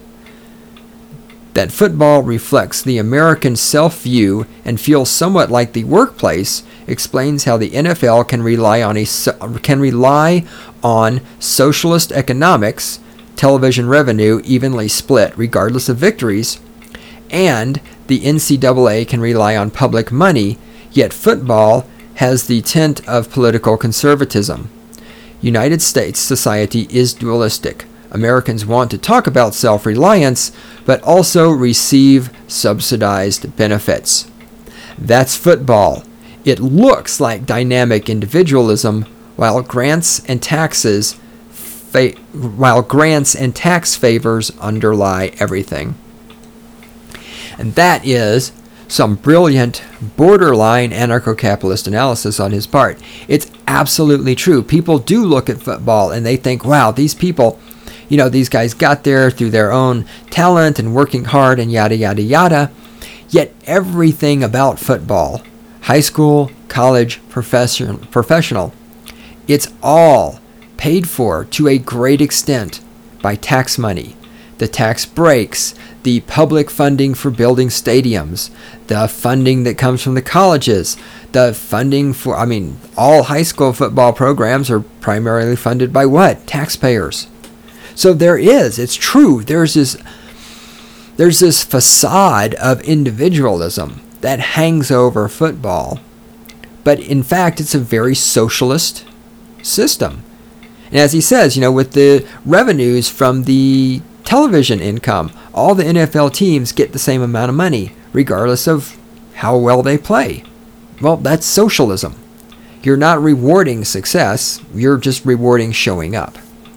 That football reflects the American self-view and feels somewhat like the workplace explains how the N F L can rely on a can rely on socialist economics, television revenue evenly split regardless of victories, and the N C double A can rely on public money, yet football has the tint of political conservatism. United States society is dualistic. Americans want to talk about self-reliance, but also receive subsidized benefits. That's football. It looks like dynamic individualism, while grants and taxes, fa- while grants and tax favors underlie everything. And that is some brilliant, borderline anarcho-capitalist analysis on his part. It's absolutely true. People do look at football and they think, wow, these people, you know, these guys got there through their own talent and working hard and yada, yada, yada. Yet everything about football, high school, college, profession, professional, it's all paid for to a great extent by tax money. The tax breaks, the public funding for building stadiums, the funding that comes from the colleges, the funding for, I mean, all high school football programs are primarily funded by what? Taxpayers. So there is, it's true, there's this, there's this facade of individualism that hangs over football. But in fact, it's a very socialist system. And as he says, you know, with the revenues from the television income, all the N F L teams get the same amount of money, regardless of how well they play. Well, that's socialism. You're not rewarding success, you're just rewarding showing up.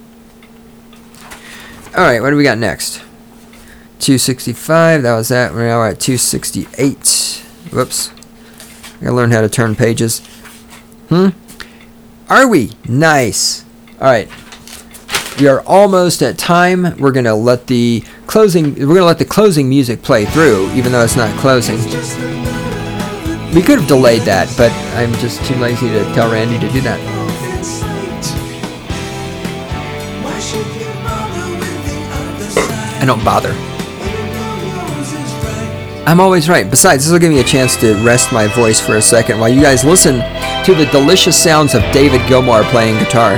Alright, what do we got next? two sixty-five, that was that. We're now at two sixty-eight. Whoops. I gotta learn how to turn pages. Hmm? Are we? Nice. Alright. We are almost at time. We're gonna let the closing we're gonna let the closing music play through, even though it's not closing. We could have delayed that, but I'm just too lazy to tell Randy to do that. I don't bother. I'm always right. Besides, this will give me a chance to rest my voice for a second while you guys listen to the delicious sounds of David Gilmour playing guitar.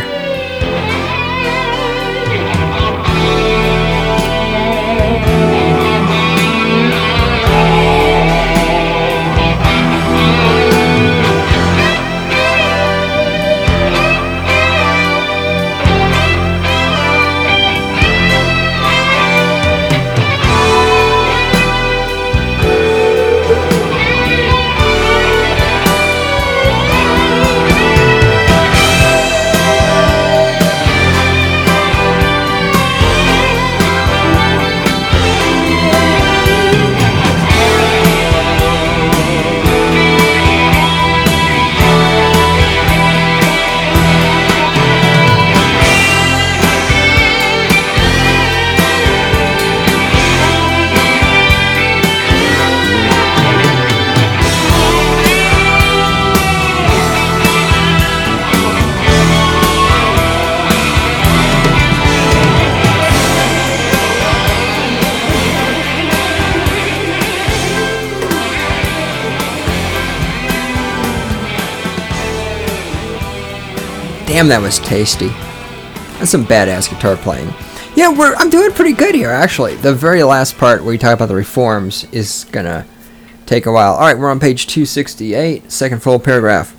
Damn, that was tasty. That's some badass guitar playing. Yeah, we're I'm doing pretty good here, actually. The very last part where we talk about the reforms is gonna take a while. Alright, we're on page two sixty-eight, second full paragraph.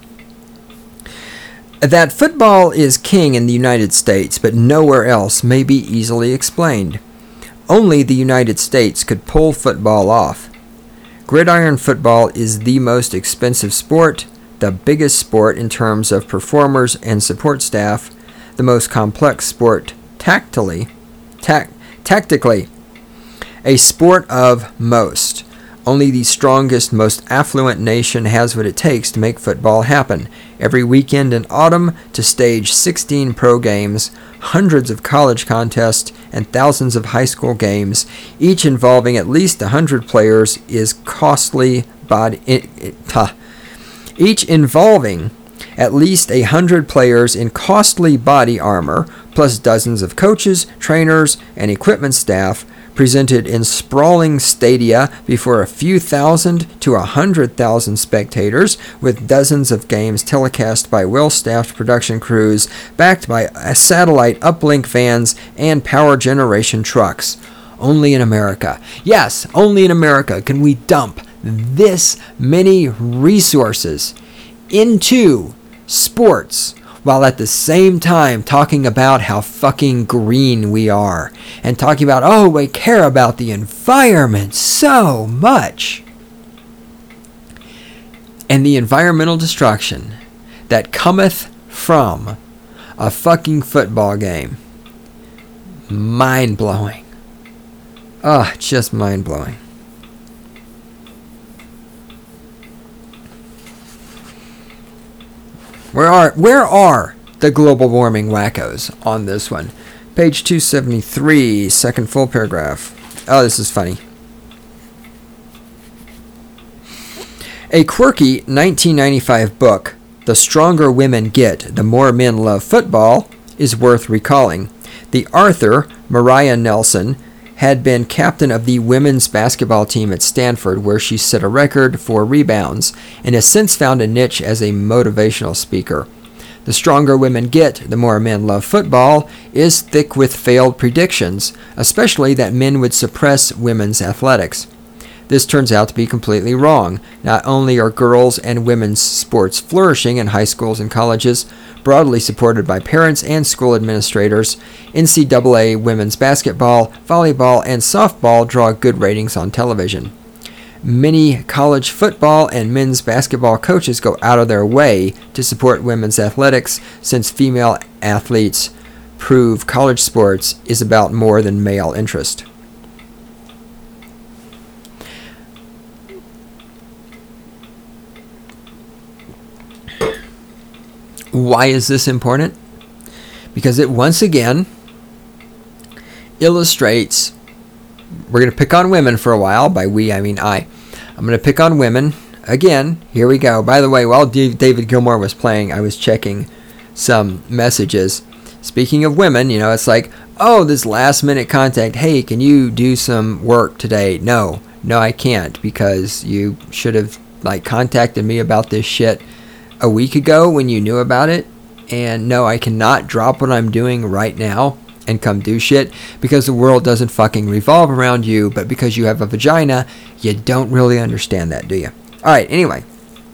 That football is king in the United States, but nowhere else may be easily explained. Only the United States could pull football off. Gridiron football is the most expensive sport, the biggest sport in terms of performers and support staff, the most complex sport tactily, tac- tactically, a sport of most. Only the strongest, most affluent nation has what it takes to make football happen. Every weekend in autumn to stage sixteen pro games, hundreds of college contests, and thousands of high school games, each involving at least one hundred players, is costly body... It, it, huh. Each involving at least one hundred players in costly body armor, plus dozens of coaches, trainers, and equipment staff, presented in sprawling stadia before a few thousand to a hundred thousand spectators, with dozens of games telecast by well-staffed production crews, backed by satellite uplink vans and power generation trucks. Only in America. Yes, only in America can we dump this many resources into sports, while at the same time talking about how fucking green we are, and talking about, oh, we care about the environment so much. And the environmental destruction that cometh from a fucking football game. Mind-blowing. Ah, just mind-blowing. Where are where are the global warming wackos on this one? Page two seventy-three, second full paragraph. Oh, this is funny. A quirky nineteen ninety-five book, The Stronger Women Get, The More Men Love Football, is worth recalling. The author, Mariah Nelson, had been captain of the women's basketball team at Stanford, where she set a record for rebounds, and has since found a niche as a motivational speaker. The Stronger Women Get, The More Men Love Football is thick with failed predictions, especially that men would suppress women's athletics. This turns out to be completely wrong. Not only are girls' and women's sports flourishing in high schools and colleges, broadly supported by parents and school administrators, N C double A women's basketball, volleyball, and softball draw good ratings on television. Many college football and men's basketball coaches go out of their way to support women's athletics, since female athletes prove college sports is about more than male interest. Why is this important? Because it once again illustrates, we're going to pick on women for a while. By we, I mean I. I'm going to pick on women. Again, here we go. By the way, while D- David Gilmour was playing, I was checking some messages. Speaking of women, you know, it's like, oh, this last minute contact. Hey, can you do some work today? No, no, I can't, because you should have like contacted me about this shit a week ago when you knew about it. And no, I cannot drop what I'm doing right now and come do shit, because the world doesn't fucking revolve around you. But because you have a vagina, you don't really understand that, do you? Alright, anyway.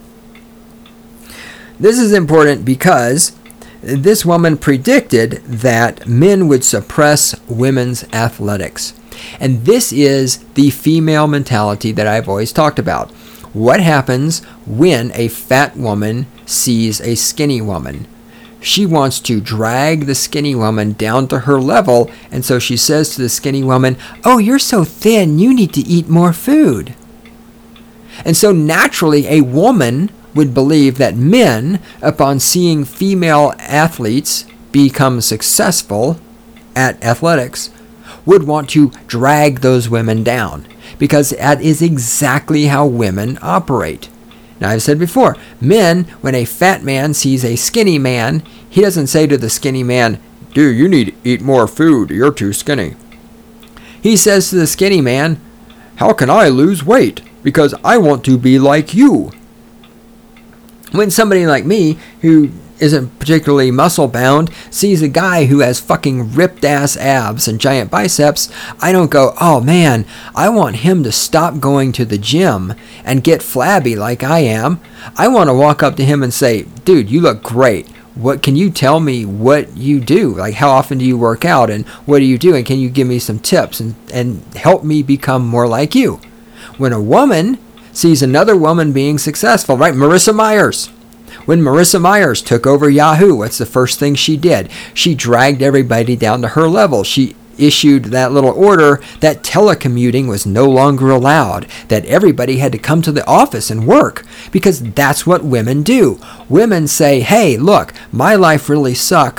This is important because this woman predicted that men would suppress women's athletics. And this is the female mentality that I've always talked about. What happens when a fat woman sees a skinny woman? She wants to drag the skinny woman down to her level, and so she says to the skinny woman, oh, you're so thin, you need to eat more food. And so naturally, a woman would believe that men, upon seeing female athletes become successful at athletics, would want to drag those women down, because that is exactly how women operate. Now, I've said before, men, when a fat man sees a skinny man, he doesn't say to the skinny man, dude, you need to eat more food, you're too skinny. He says to the skinny man, how can I lose weight? Because I want to be like you. When somebody like me, who isn't particularly muscle bound, sees a guy who has fucking ripped ass abs and giant biceps, I don't go, oh man, I want him to stop going to the gym and get flabby like I am. I want to walk up to him and say, dude, you look great. What can you tell me what you do? Like, how often do you work out, and what do you do? And can you give me some tips and, and help me become more like you? When a woman sees another woman being successful, right? Marissa Myers. When Marissa Myers took over Yahoo, what's the first thing she did? She dragged everybody down to her level. She issued that little order that telecommuting was no longer allowed, that everybody had to come to the office and work, because that's what women do. Women say, hey, look, my life really sucks.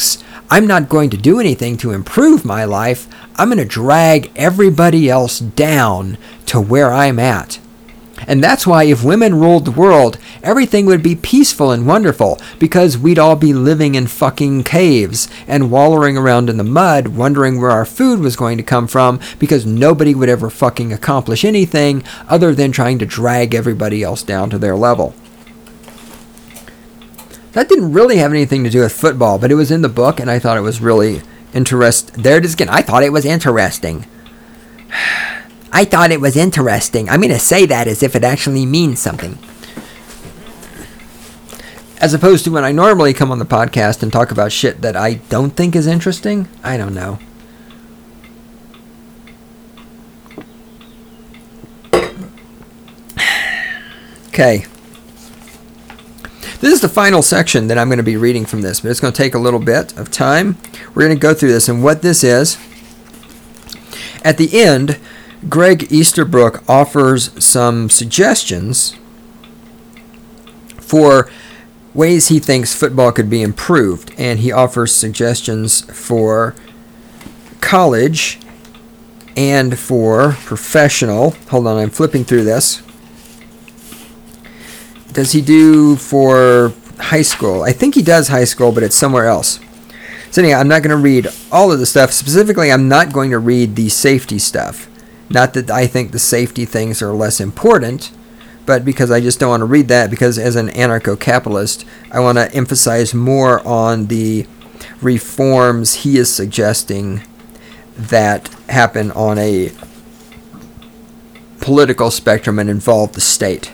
I'm not going to do anything to improve my life. I'm going to drag everybody else down to where I'm at. And that's why if women ruled the world, everything would be peaceful and wonderful, because we'd all be living in fucking caves and wallowing around in the mud, wondering where our food was going to come from, because nobody would ever fucking accomplish anything other than trying to drag everybody else down to their level. That didn't really have anything to do with football, but it was in the book, and I thought it was really interesting. There it is again. I thought it was interesting. I thought it was interesting. I'm going to say that as if it actually means something. As opposed to when I normally come on the podcast and talk about shit that I don't think is interesting. I don't know. Okay. This is the final section that I'm going to be reading from this, but it's going to take a little bit of time. We're going to go through this, and what this is, at the end, Greg Easterbrook offers some suggestions for ways he thinks football could be improved, and he offers suggestions for college and for professional. Hold on, I'm flipping through this. Does he do for high school? I think he does high school, but it's somewhere else. So anyhow, I'm not going to read all of the stuff. Specifically, I'm not going to read the safety stuff. Not that I think the safety things are less important, but because I just don't want to read that, because as an anarcho-capitalist, I want to emphasize more on the reforms he is suggesting that happen on a political spectrum and involve the state.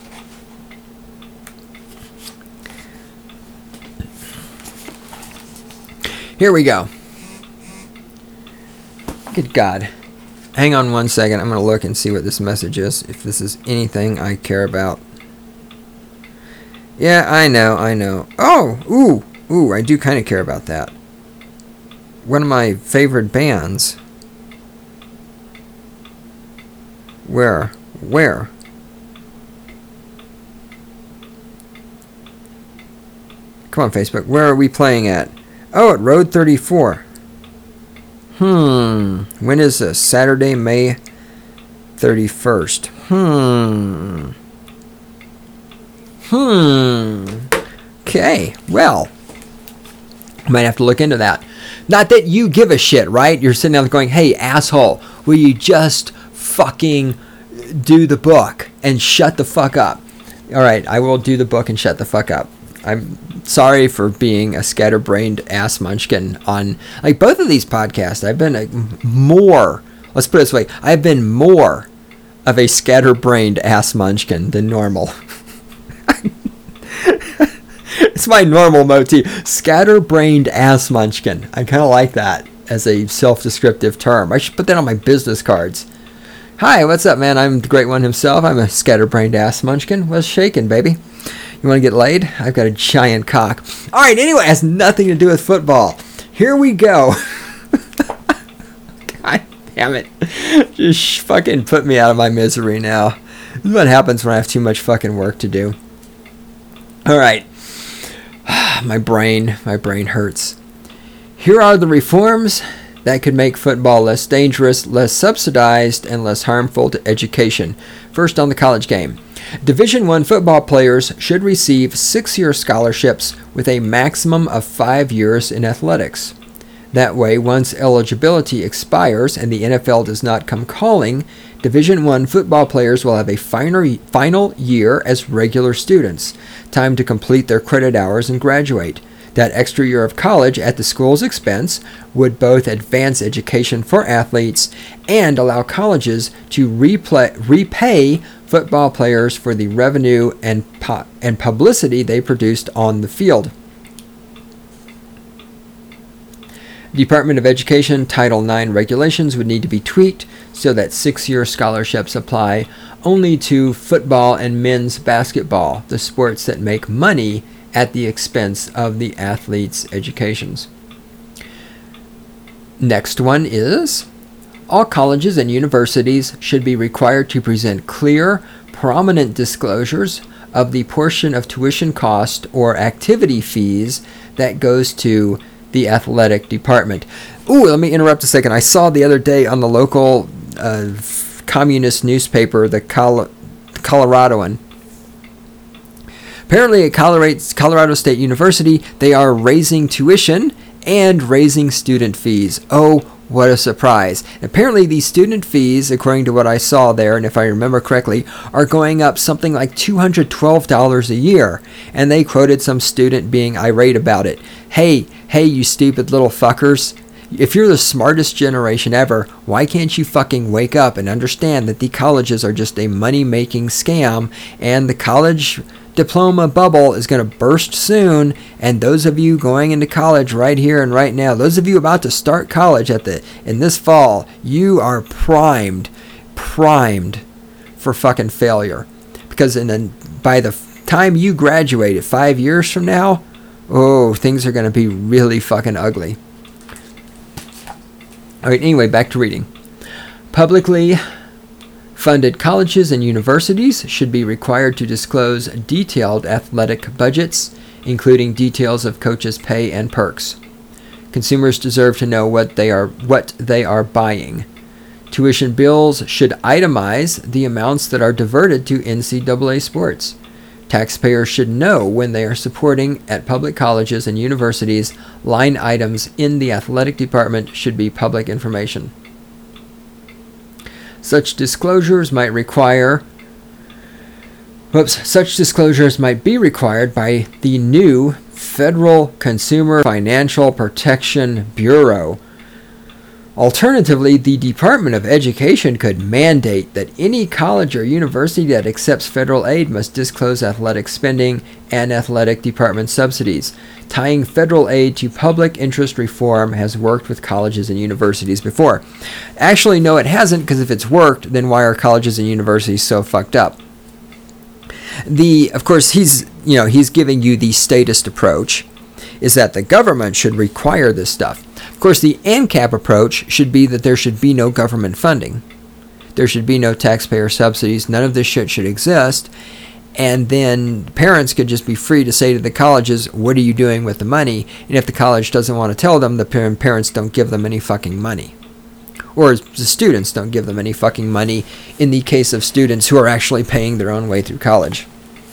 Here we go. Good God. Hang on one second. I'm going to look and see what this message is, if this is anything I care about. Yeah, I know, I know. Oh, ooh, ooh, I do kind of care about that. One of my favorite bands. Where? Where? Come on, Facebook. Where are we playing at? Oh, at Road thirty-four. Hmm. When is this? Saturday, May thirty-first. Hmm. Hmm. Okay. Well, might have to look into that. Not that you give a shit, right? You're sitting there going, hey, asshole, will you just fucking do the book and shut the fuck up? All right, I will do the book and shut the fuck up. I'm sorry for being a scatterbrained ass munchkin on, like, both of these podcasts. I've been a more, let's put it this way, I've been more of a scatterbrained ass munchkin than normal. It's my normal motif. Scatterbrained ass munchkin. I kind of like that as a self-descriptive term. I should put that on my business cards. Hi, what's up, man? I'm the great one himself. I'm a scatterbrained ass munchkin. What's shaking, baby? You want to get laid? I've got a giant cock. All right, anyway, it has nothing to do with football. Here we go. God damn it. Just fucking put me out of my misery now. This is what happens when I have too much fucking work to do. All right. My brain, my brain hurts. Here are the reforms that could make football less dangerous, less subsidized, and less harmful to education. First, on the college game. Division One football players should receive six-year scholarships with a maximum of five years in athletics. That way, once eligibility expires and the N F L does not come calling, Division One football players will have a final final year as regular students, time to complete their credit hours and graduate. That extra year of college at the school's expense would both advance education for athletes and allow colleges to replay, repay football players for the revenue and pu- and publicity they produced on the field. Department of Education Title nine regulations would need to be tweaked so that six-year scholarships apply only to football and men's basketball, the sports that make money at the expense of the athletes' educations. Next one is, all colleges and universities should be required to present clear, prominent disclosures of the portion of tuition cost or activity fees that goes to the athletic department. Ooh, let me interrupt a second. I saw the other day on the local uh, communist newspaper, the Col- Coloradoan. Apparently at Colorado State University, they are raising tuition and raising student fees. Oh, what a surprise. Apparently these student fees, according to what I saw there, and if I remember correctly, are going up something like two hundred twelve dollars a year. And they quoted some student being irate about it. Hey, hey, you stupid little fuckers. If you're the smartest generation ever, why can't you fucking wake up and understand that the colleges are just a money-making scam, and the college diploma bubble is going to burst soon, and those of you going into college right here and right now, those of you about to start college at the in this fall, you are primed, primed for fucking failure. Because in the, by the time you graduate, five years from now, oh, things are going to be really fucking ugly. All right, anyway, back to reading. Publicly funded colleges and universities should be required to disclose detailed athletic budgets, including details of coaches' pay and perks. Consumers deserve to know what they are what they are buying. Tuition bills should itemize the amounts that are diverted to N C double A sports. Taxpayers should know when they are supporting at public colleges and universities. Line items in the athletic department should be public information. Such disclosures might require whoops, such disclosures might be required by the new Federal Consumer Financial Protection Bureau. Alternatively, the Department of Education could mandate that any college or university that accepts federal aid must disclose athletic spending and athletic department subsidies. Tying federal aid to public interest reform has worked with colleges and universities before. Actually, no, it hasn't, because if it's worked, then why are colleges and universities so fucked up? The, of course, he's, you know, he's giving you the statist approach, is that the government should require this stuff. Of course, the ANCAP approach should be that there should be no government funding. There should be no taxpayer subsidies. None of this shit should exist. And then parents could just be free to say to the colleges, what are you doing with the money? And if the college doesn't want to tell them, the parents don't give them any fucking money. Or the students don't give them any fucking money in the case of students who are actually paying their own way through college.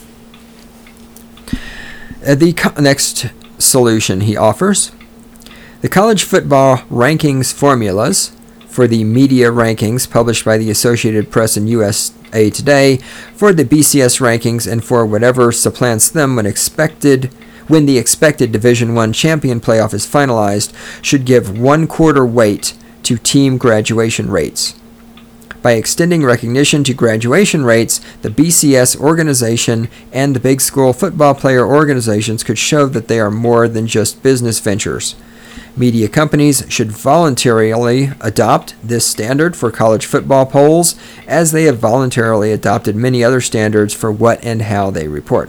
Uh, the co- next solution he offers: the college football rankings formulas for the media rankings published by the Associated Press and U S A Today, for the B C S rankings, and for whatever supplants them when expected when the expected Division I champion playoff is finalized, should give one quarter weight to team graduation rates. By extending recognition to graduation rates, the B C S organization and the big school football player organizations could show that they are more than just business ventures. Media companies should voluntarily adopt this standard for college football polls, as they have voluntarily adopted many other standards for what and how they report.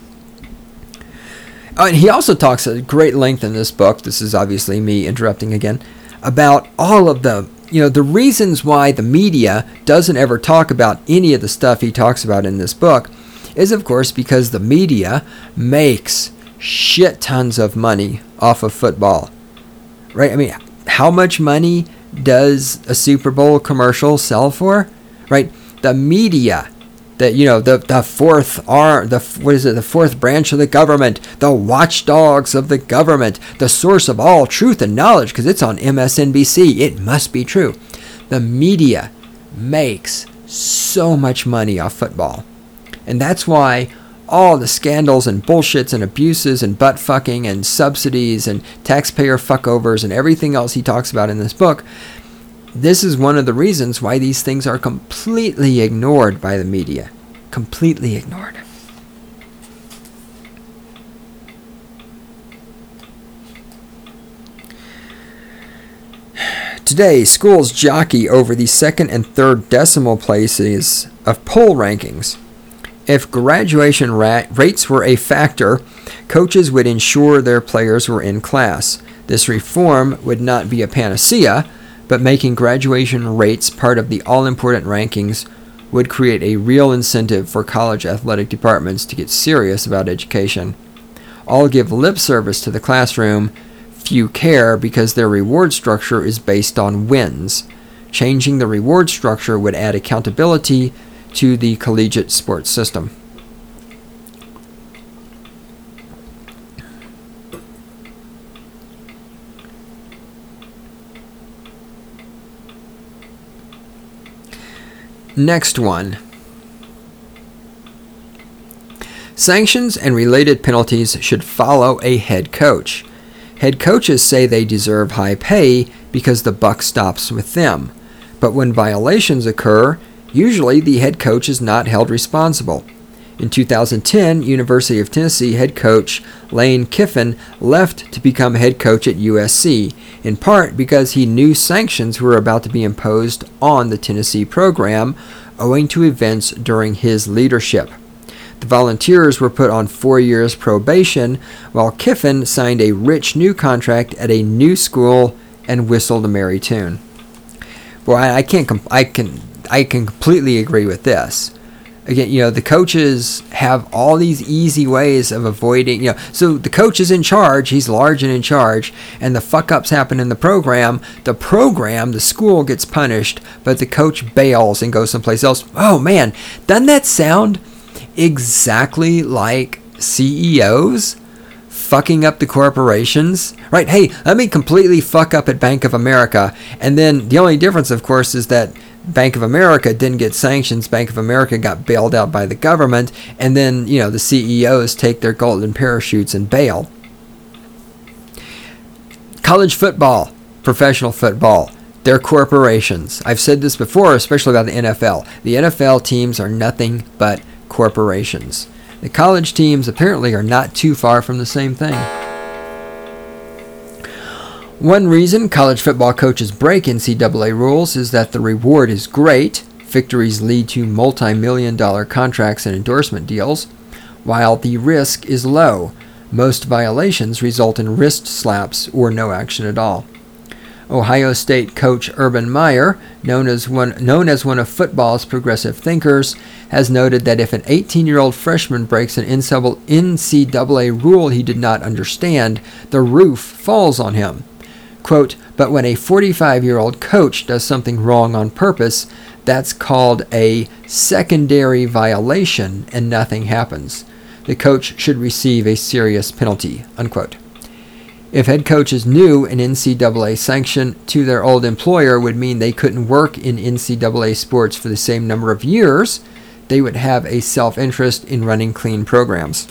Oh, and he also talks at great length in this book, this is obviously me interrupting again, about all of the, you know, the reasons why the media doesn't ever talk about any of the stuff he talks about in this book is, of course, because the media makes shit tons of money off of football. Right? I mean, how much money does a Super Bowl commercial sell for? Right? The media, the you know, the the fourth arm, the what is it? The fourth branch of the government, the watchdogs of the government, the source of all truth and knowledge, because it's on M S N B C. It must be true. The media makes so much money off football, and that's why all the scandals and bullshits and abuses and butt fucking and subsidies and taxpayer fuckovers and everything else he talks about in this book, this is one of the reasons why these things are completely ignored by the media. Completely ignored. Today, schools jockey over the second and third decimal places of poll rankings. If graduation ra- rates were a factor, coaches would ensure their players were in class. This reform would not be a panacea, but making graduation rates part of the all-important rankings would create a real incentive for college athletic departments to get serious about education. All give lip service to the classroom. few care because their reward structure is based on wins. Changing the reward structure would add accountability to the collegiate sports system. Next one. Sanctions and related penalties should follow a head coach. Head coaches say they deserve high pay because the buck stops with them. But when violations occur, usually the head coach is not held responsible. In two thousand ten, University of Tennessee head coach Lane Kiffin left to become head coach at U S C, in part because he knew sanctions were about to be imposed on the Tennessee program owing to events during his leadership. The Volunteers were put on four years probation, while Kiffin signed a rich new contract at a new school and whistled a merry tune. Boy, I, I can't. Comp- I can. I can completely agree with this. Again, you know, the coaches have all these easy ways of avoiding, you know, so the coach is in charge, he's large and in charge, and the fuck-ups happen in the program. The program, the school gets punished, but the coach bails and goes someplace else. Oh, man, doesn't that sound exactly like C E Os fucking up the corporations? Right, hey, let me completely fuck up at Bank of America, and then the only difference, of course, is that Bank of America didn't get sanctions. Bank of America got bailed out by the government, and then, you know, the C E Os take their golden parachutes and bail. College football, professional football, they're corporations. I've said this before, especially about the N F L. The N F L teams are nothing but corporations. The college teams apparently are not too far from the same thing. One reason college football coaches break N C double A rules is that the reward is great. Victories lead to multi-million dollar contracts and endorsement deals, while the risk is low. Most violations result in wrist slaps or no action at all. Ohio State coach Urban Meyer, known as one, known as one of football's progressive thinkers, has noted that if an eighteen-year-old freshman breaks an N C double A rule he did not understand, the roof falls on him. Quote, but when a forty-five-year-old coach does something wrong on purpose, that's called a secondary violation and nothing happens. The coach should receive a serious penalty, unquote. If head coaches knew an N C double A sanction to their old employer would mean they couldn't work in N C double A sports for the same number of years, they would have a self-interest in running clean programs.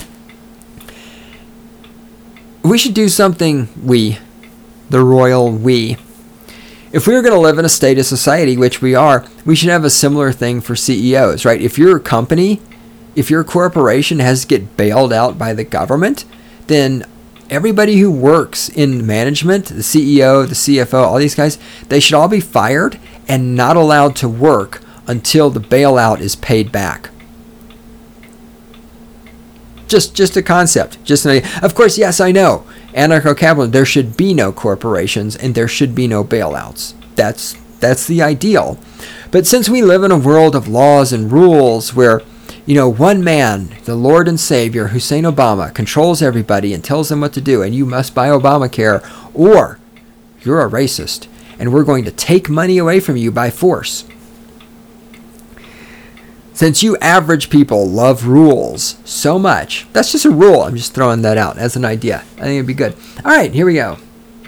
We should do something, we, the royal we. If we were going to live in a state of society, which we are, we should have a similar thing for C E Os, right? If your company, if your corporation has to get bailed out by the government, then everybody who works in management, the C E O, the C F O, all these guys, they should all be fired and not allowed to work until the bailout is paid back. Just just a concept. Just an idea. Of course, yes, I know. Anarcho-capitalism, there should be no corporations and there should be no bailouts. That's that's the ideal. But since we live in a world of laws and rules where, you know, one man, the Lord and Savior, Hussein Obama, controls everybody and tells them what to do, and you must buy Obamacare, or you're a racist, and we're going to take money away from you by force. Since you average people love rules so much, that's just a rule. I'm just throwing that out as an idea. I think it'd be good. All right, here we go.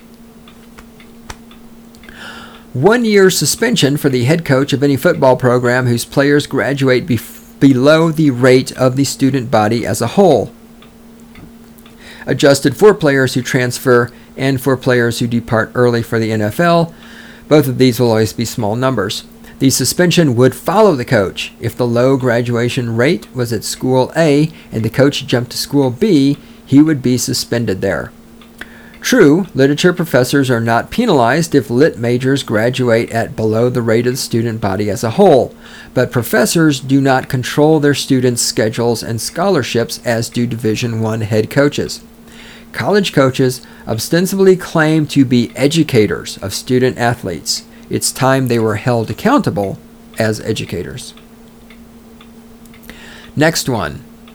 One year suspension for the head coach of any football program whose players graduate be- below the rate of the student body as a whole. Adjusted for players who transfer and for players who depart early for the N F L. Both of these will always be small numbers. The suspension would follow the coach. If the low graduation rate was at school A and the coach jumped to school B, he would be suspended there. True, literature professors are not penalized if lit majors graduate at below the rate of the student body as a whole, but professors do not control their students' schedules and scholarships as do Division I head coaches. College coaches ostensibly claim to be educators of student athletes. It's time they were held accountable as educators. Next one.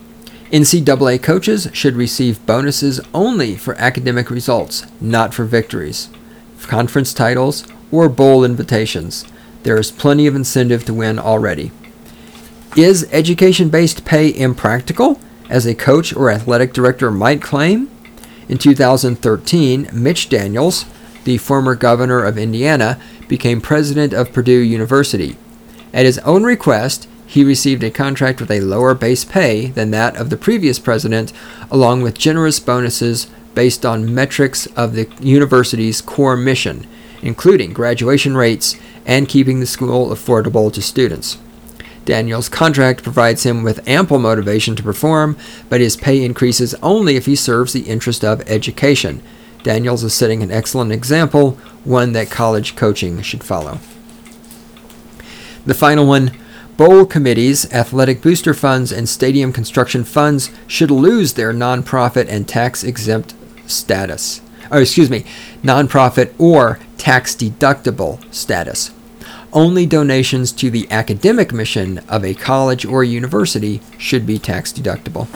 N C double A coaches should receive bonuses only for academic results, not for victories, conference titles, or bowl invitations. There is plenty of incentive to win already. Is education-based pay impractical, as a coach or athletic director might claim? In two thousand thirteen, Mitch Daniels, the former governor of Indiana, became president of Purdue University. At his own request, he received a contract with a lower base pay than that of the previous president, along with generous bonuses based on metrics of the university's core mission, including graduation rates and keeping the school affordable to students. Daniels' contract provides him with ample motivation to perform, but his pay increases only if he serves the interest of education. Daniels is setting an excellent example, one that college coaching should follow. The final one, bowl committees, athletic booster funds, and stadium construction funds should lose their nonprofit and tax-exempt status. Oh, excuse me, nonprofit or tax-deductible status. Only donations to the academic mission of a college or university should be tax-deductible.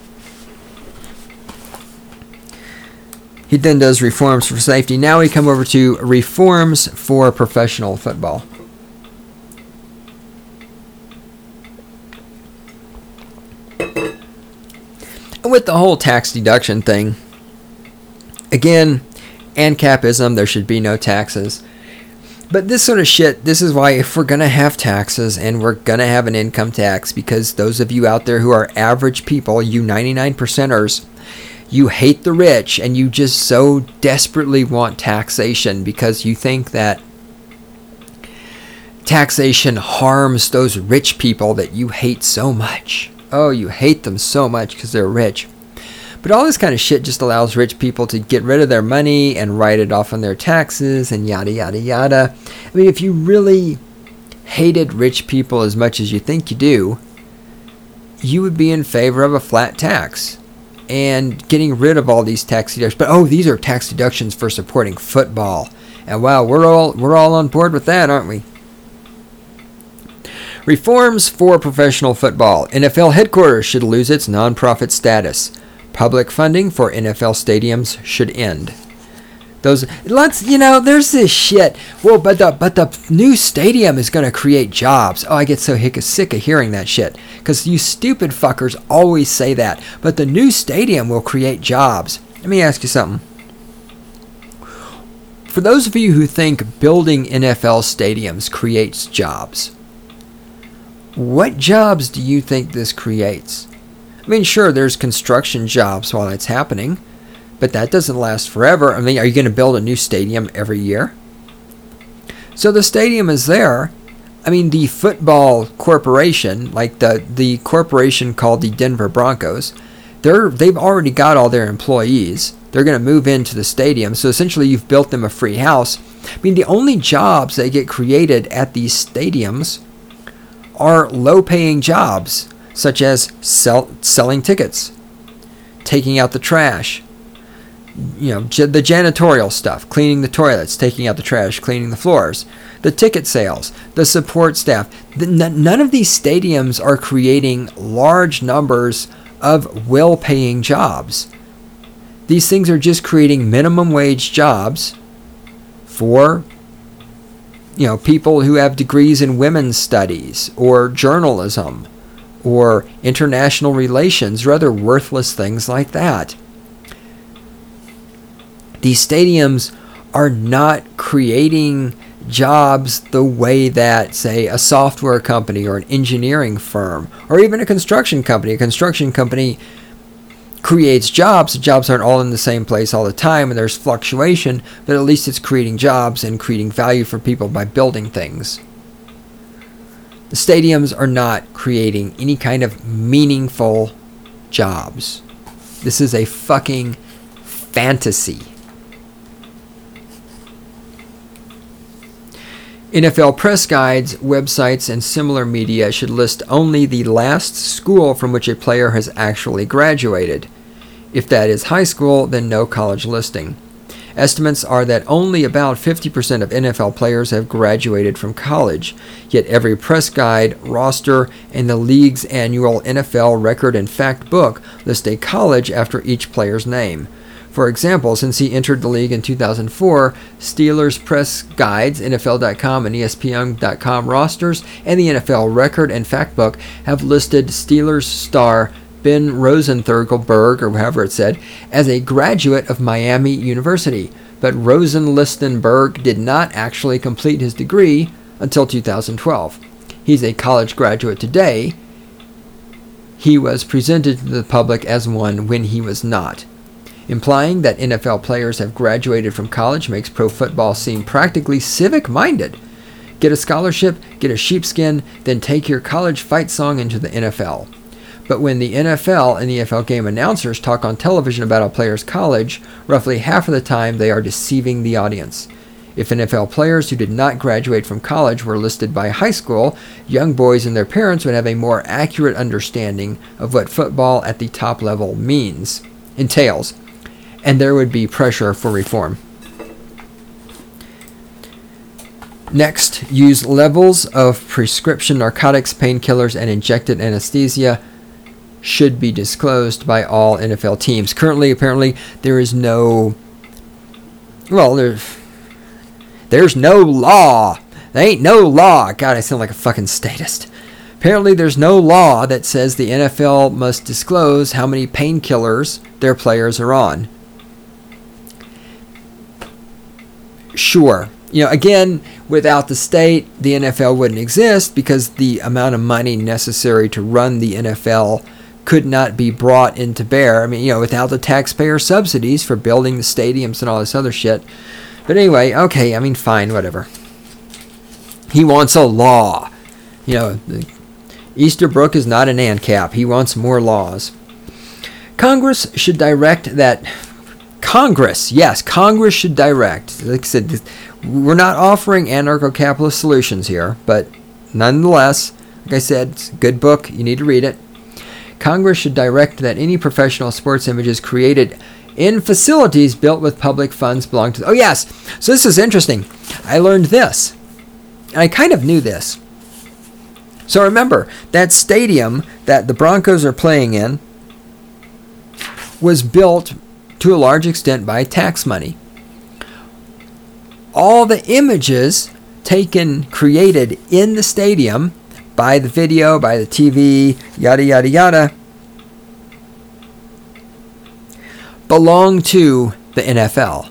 He then does reforms for safety. Now we come over to reforms for professional football. With the whole tax deduction thing, again, ANCAPism, there should be no taxes. But this sort of shit, this is why if we're going to have taxes and we're going to have an income tax, because those of you out there who are average people, you ninety-nine percenters, you hate the rich and you just so desperately want taxation because you think that taxation harms those rich people that you hate so much. Oh, you hate them so much because they're rich. But all this kind of shit just allows rich people to get rid of their money and write it off on their taxes and yada, yada, yada. I mean, if you really hated rich people as much as you think you do, you would be in favor of a flat tax and getting rid of all these tax deductions. But, oh, these are tax deductions for supporting football. And, wow, we're all we're all on board with that, aren't we? Reforms for professional football. N F L headquarters should lose its nonprofit status. Public funding for N F L stadiums should end. Those let's you know, there's this shit. Well, but the but the new stadium is going to create jobs. Oh, I get so hick- sick of hearing that shit because you stupid fuckers always say that. But the new stadium will create jobs. Let me ask you something. For those of you who think building N F L stadiums creates jobs, what jobs do you think this creates? I mean, sure, there's construction jobs while it's happening, but that doesn't last forever. I mean, are you going to build a new stadium every year? So the stadium is there. I mean, the football corporation, like the, the corporation called the Denver Broncos, they're, they've already got all their employees. They're going to move into the stadium. So essentially, you've built them a free house. I mean, the only jobs that get created at these stadiums are low-paying jobs, such as sell, selling tickets, taking out the trash, you know, j- the janitorial stuff, cleaning the toilets, taking out the trash, cleaning the floors, the ticket sales, the support staff. The, n- none of these stadiums are creating large numbers of well-paying jobs. These things are just creating minimum wage jobs for, you know, people who have degrees in women's studies or journalism or international relations or other worthless things like that. These stadiums are not creating jobs the way that, say, a software company or an engineering firm or even a construction company. A construction company creates jobs. The jobs aren't all in the same place all the time and there's fluctuation, but at least it's creating jobs and creating value for people by building things. The stadiums are not creating any kind of meaningful jobs. This is a fucking fantasy. N F L press guides, websites, and similar media should list only the last school from which a player has actually graduated. If that is high school, then no college listing. Estimates are that only about fifty percent of N F L players have graduated from college, yet every press guide, roster, and the league's annual N F L record and fact book list a college after each player's name. For example, since he entered the league in two thousand four, Steelers press guides, N F L dot com and E S P N dot com rosters, and the N F L record and fact book have listed Steelers star Ben Roethlisberger, or however it's said, as a graduate of Miami University, but Roethlisberger did not actually complete his degree until two thousand twelve. He's a college graduate today. He was presented to the public as one when he was not. Implying that N F L players have graduated from college makes pro football seem practically civic-minded. Get a scholarship, get a sheepskin, then take your college fight song into the N F L. But when the N F L and the N F L game announcers talk on television about a player's college, roughly half of the time they are deceiving the audience. If N F L players who did not graduate from college were listed by high school, young boys and their parents would have a more accurate understanding of what football at the top level means, entails, and there would be pressure for reform. Next, use levels of prescription narcotics, painkillers, and injected anesthesia should be disclosed by all N F L teams. Currently, apparently, there is no, well, there's, there's no law. There ain't no law. God, I sound like a fucking statist. Apparently, there's no law that says the N F L must disclose how many painkillers their players are on. Sure. You know, again, without the state, the N F L wouldn't exist because the amount of money necessary to run the N F L could not be brought into bear. I mean, you know, without the taxpayer subsidies for building the stadiums and all this other shit. But anyway, okay, I mean, fine, whatever. He wants a law. You know, Easterbrook is not an ANCAP. He wants more laws. Congress should direct that... Congress, yes, Congress should direct. Like I said, we're not offering anarcho-capitalist solutions here, but nonetheless, like I said, it's a good book. You need to read it. Congress should direct that any professional sports images created in facilities built with public funds belong to... Oh, yes. So this is interesting. I learned this. And I kind of knew this. So remember, that stadium that the Broncos are playing in was built to a large extent by tax money. All the images taken, created in the stadium by the video, by the T V, yada, yada, yada, belong to the N F L.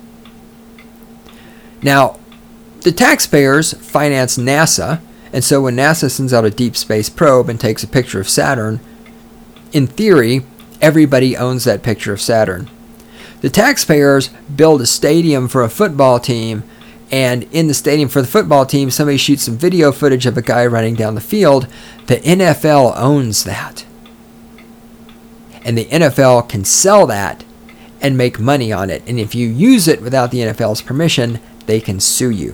Now, the taxpayers finance NASA, and so when NASA sends out a deep space probe and takes a picture of Saturn, in theory, everybody owns that picture of Saturn. The taxpayers build a stadium for a football team, and in the stadium for the football team, somebody shoots some video footage of a guy running down the field. The N F L owns that. And the N F L can sell that and make money on it. And if you use it without the N F L's permission, they can sue you.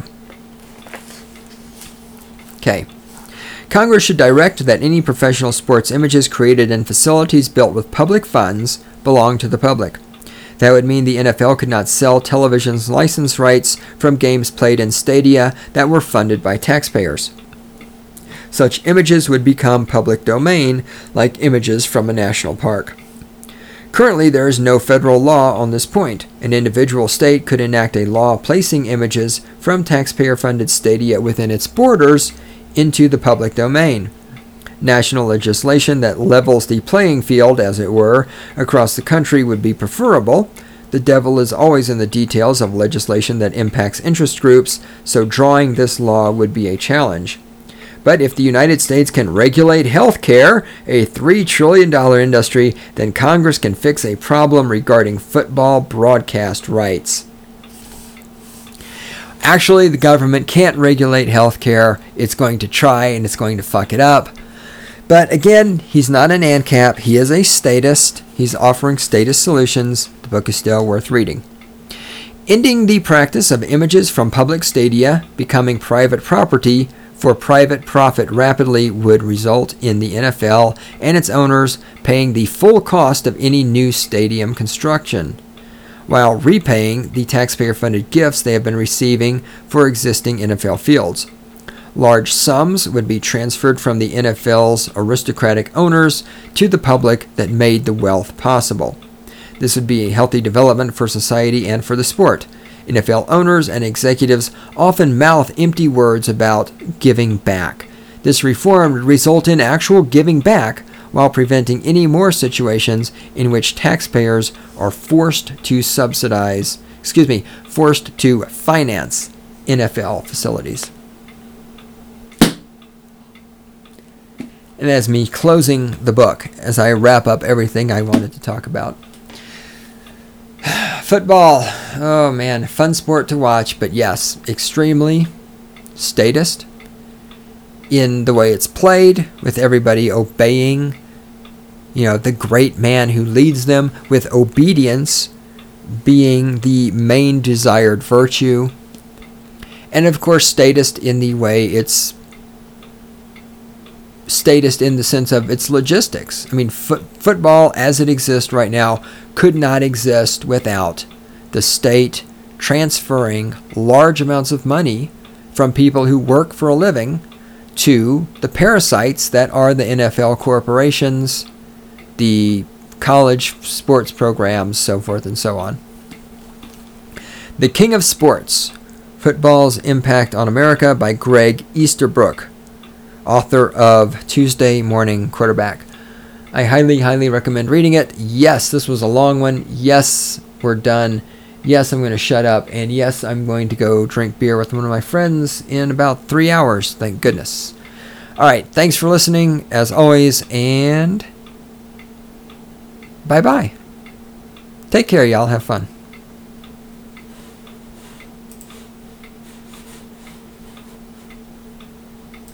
Okay. Congress should direct that any professional sports images created in facilities built with public funds belong to the public. That would mean the N F L could not sell television's license rights from games played in stadia that were funded by taxpayers. Such images would become public domain, like images from a national park. Currently, there is no federal law on this point. An individual state could enact a law placing images from taxpayer-funded stadia within its borders into the public domain. National legislation that levels the playing field, as it were, across the country would be preferable. The devil is always in the details of legislation that impacts interest groups, so drawing this law would be a challenge. But if the United States can regulate health care, a three trillion dollars industry, then Congress can fix a problem regarding football broadcast rights. Actually, the government can't regulate health care. It's going to try, and it's going to fuck it up. But again, he's not an ANCAP. He is a statist. He's offering statist solutions. The book is still worth reading. Ending the practice of images from public stadia becoming private property for private profit rapidly would result in the N F L and its owners paying the full cost of any new stadium construction. while repaying the taxpayer-funded gifts they have been receiving for existing N F L fields. Large sums would be transferred from the N F L's aristocratic owners to the public that made the wealth possible. This would be a healthy development for society and for the sport. N F L owners and executives often mouth empty words about giving back. This reform would result in actual giving back while preventing any more situations in which taxpayers are forced to subsidize, excuse me, forced to finance N F L facilities. And as me closing the book, as I wrap up everything I wanted to talk about. Football, oh man, fun sport to watch, but yes, extremely statist in the way it's played, with everybody obeying, you know, the great man who leads them, with obedience being the main desired virtue. And of course, statist in the way it's statist in the sense of its logistics. I mean, foot, football as it exists right now could not exist without the state transferring large amounts of money from people who work for a living to the parasites that are the N F L corporations, the college sports programs, so forth and so on. The King of Sports, Football's Impact on America by Greg Easterbrook, author of Tuesday Morning Quarterback. I highly, highly recommend reading it. Yes, this was a long one. Yes, we're done. Yes, I'm going to shut up. And yes, I'm going to go drink beer with one of my friends in about three hours. Thank goodness. All right. Thanks for listening, as always. And bye-bye. Take care, y'all. Have fun.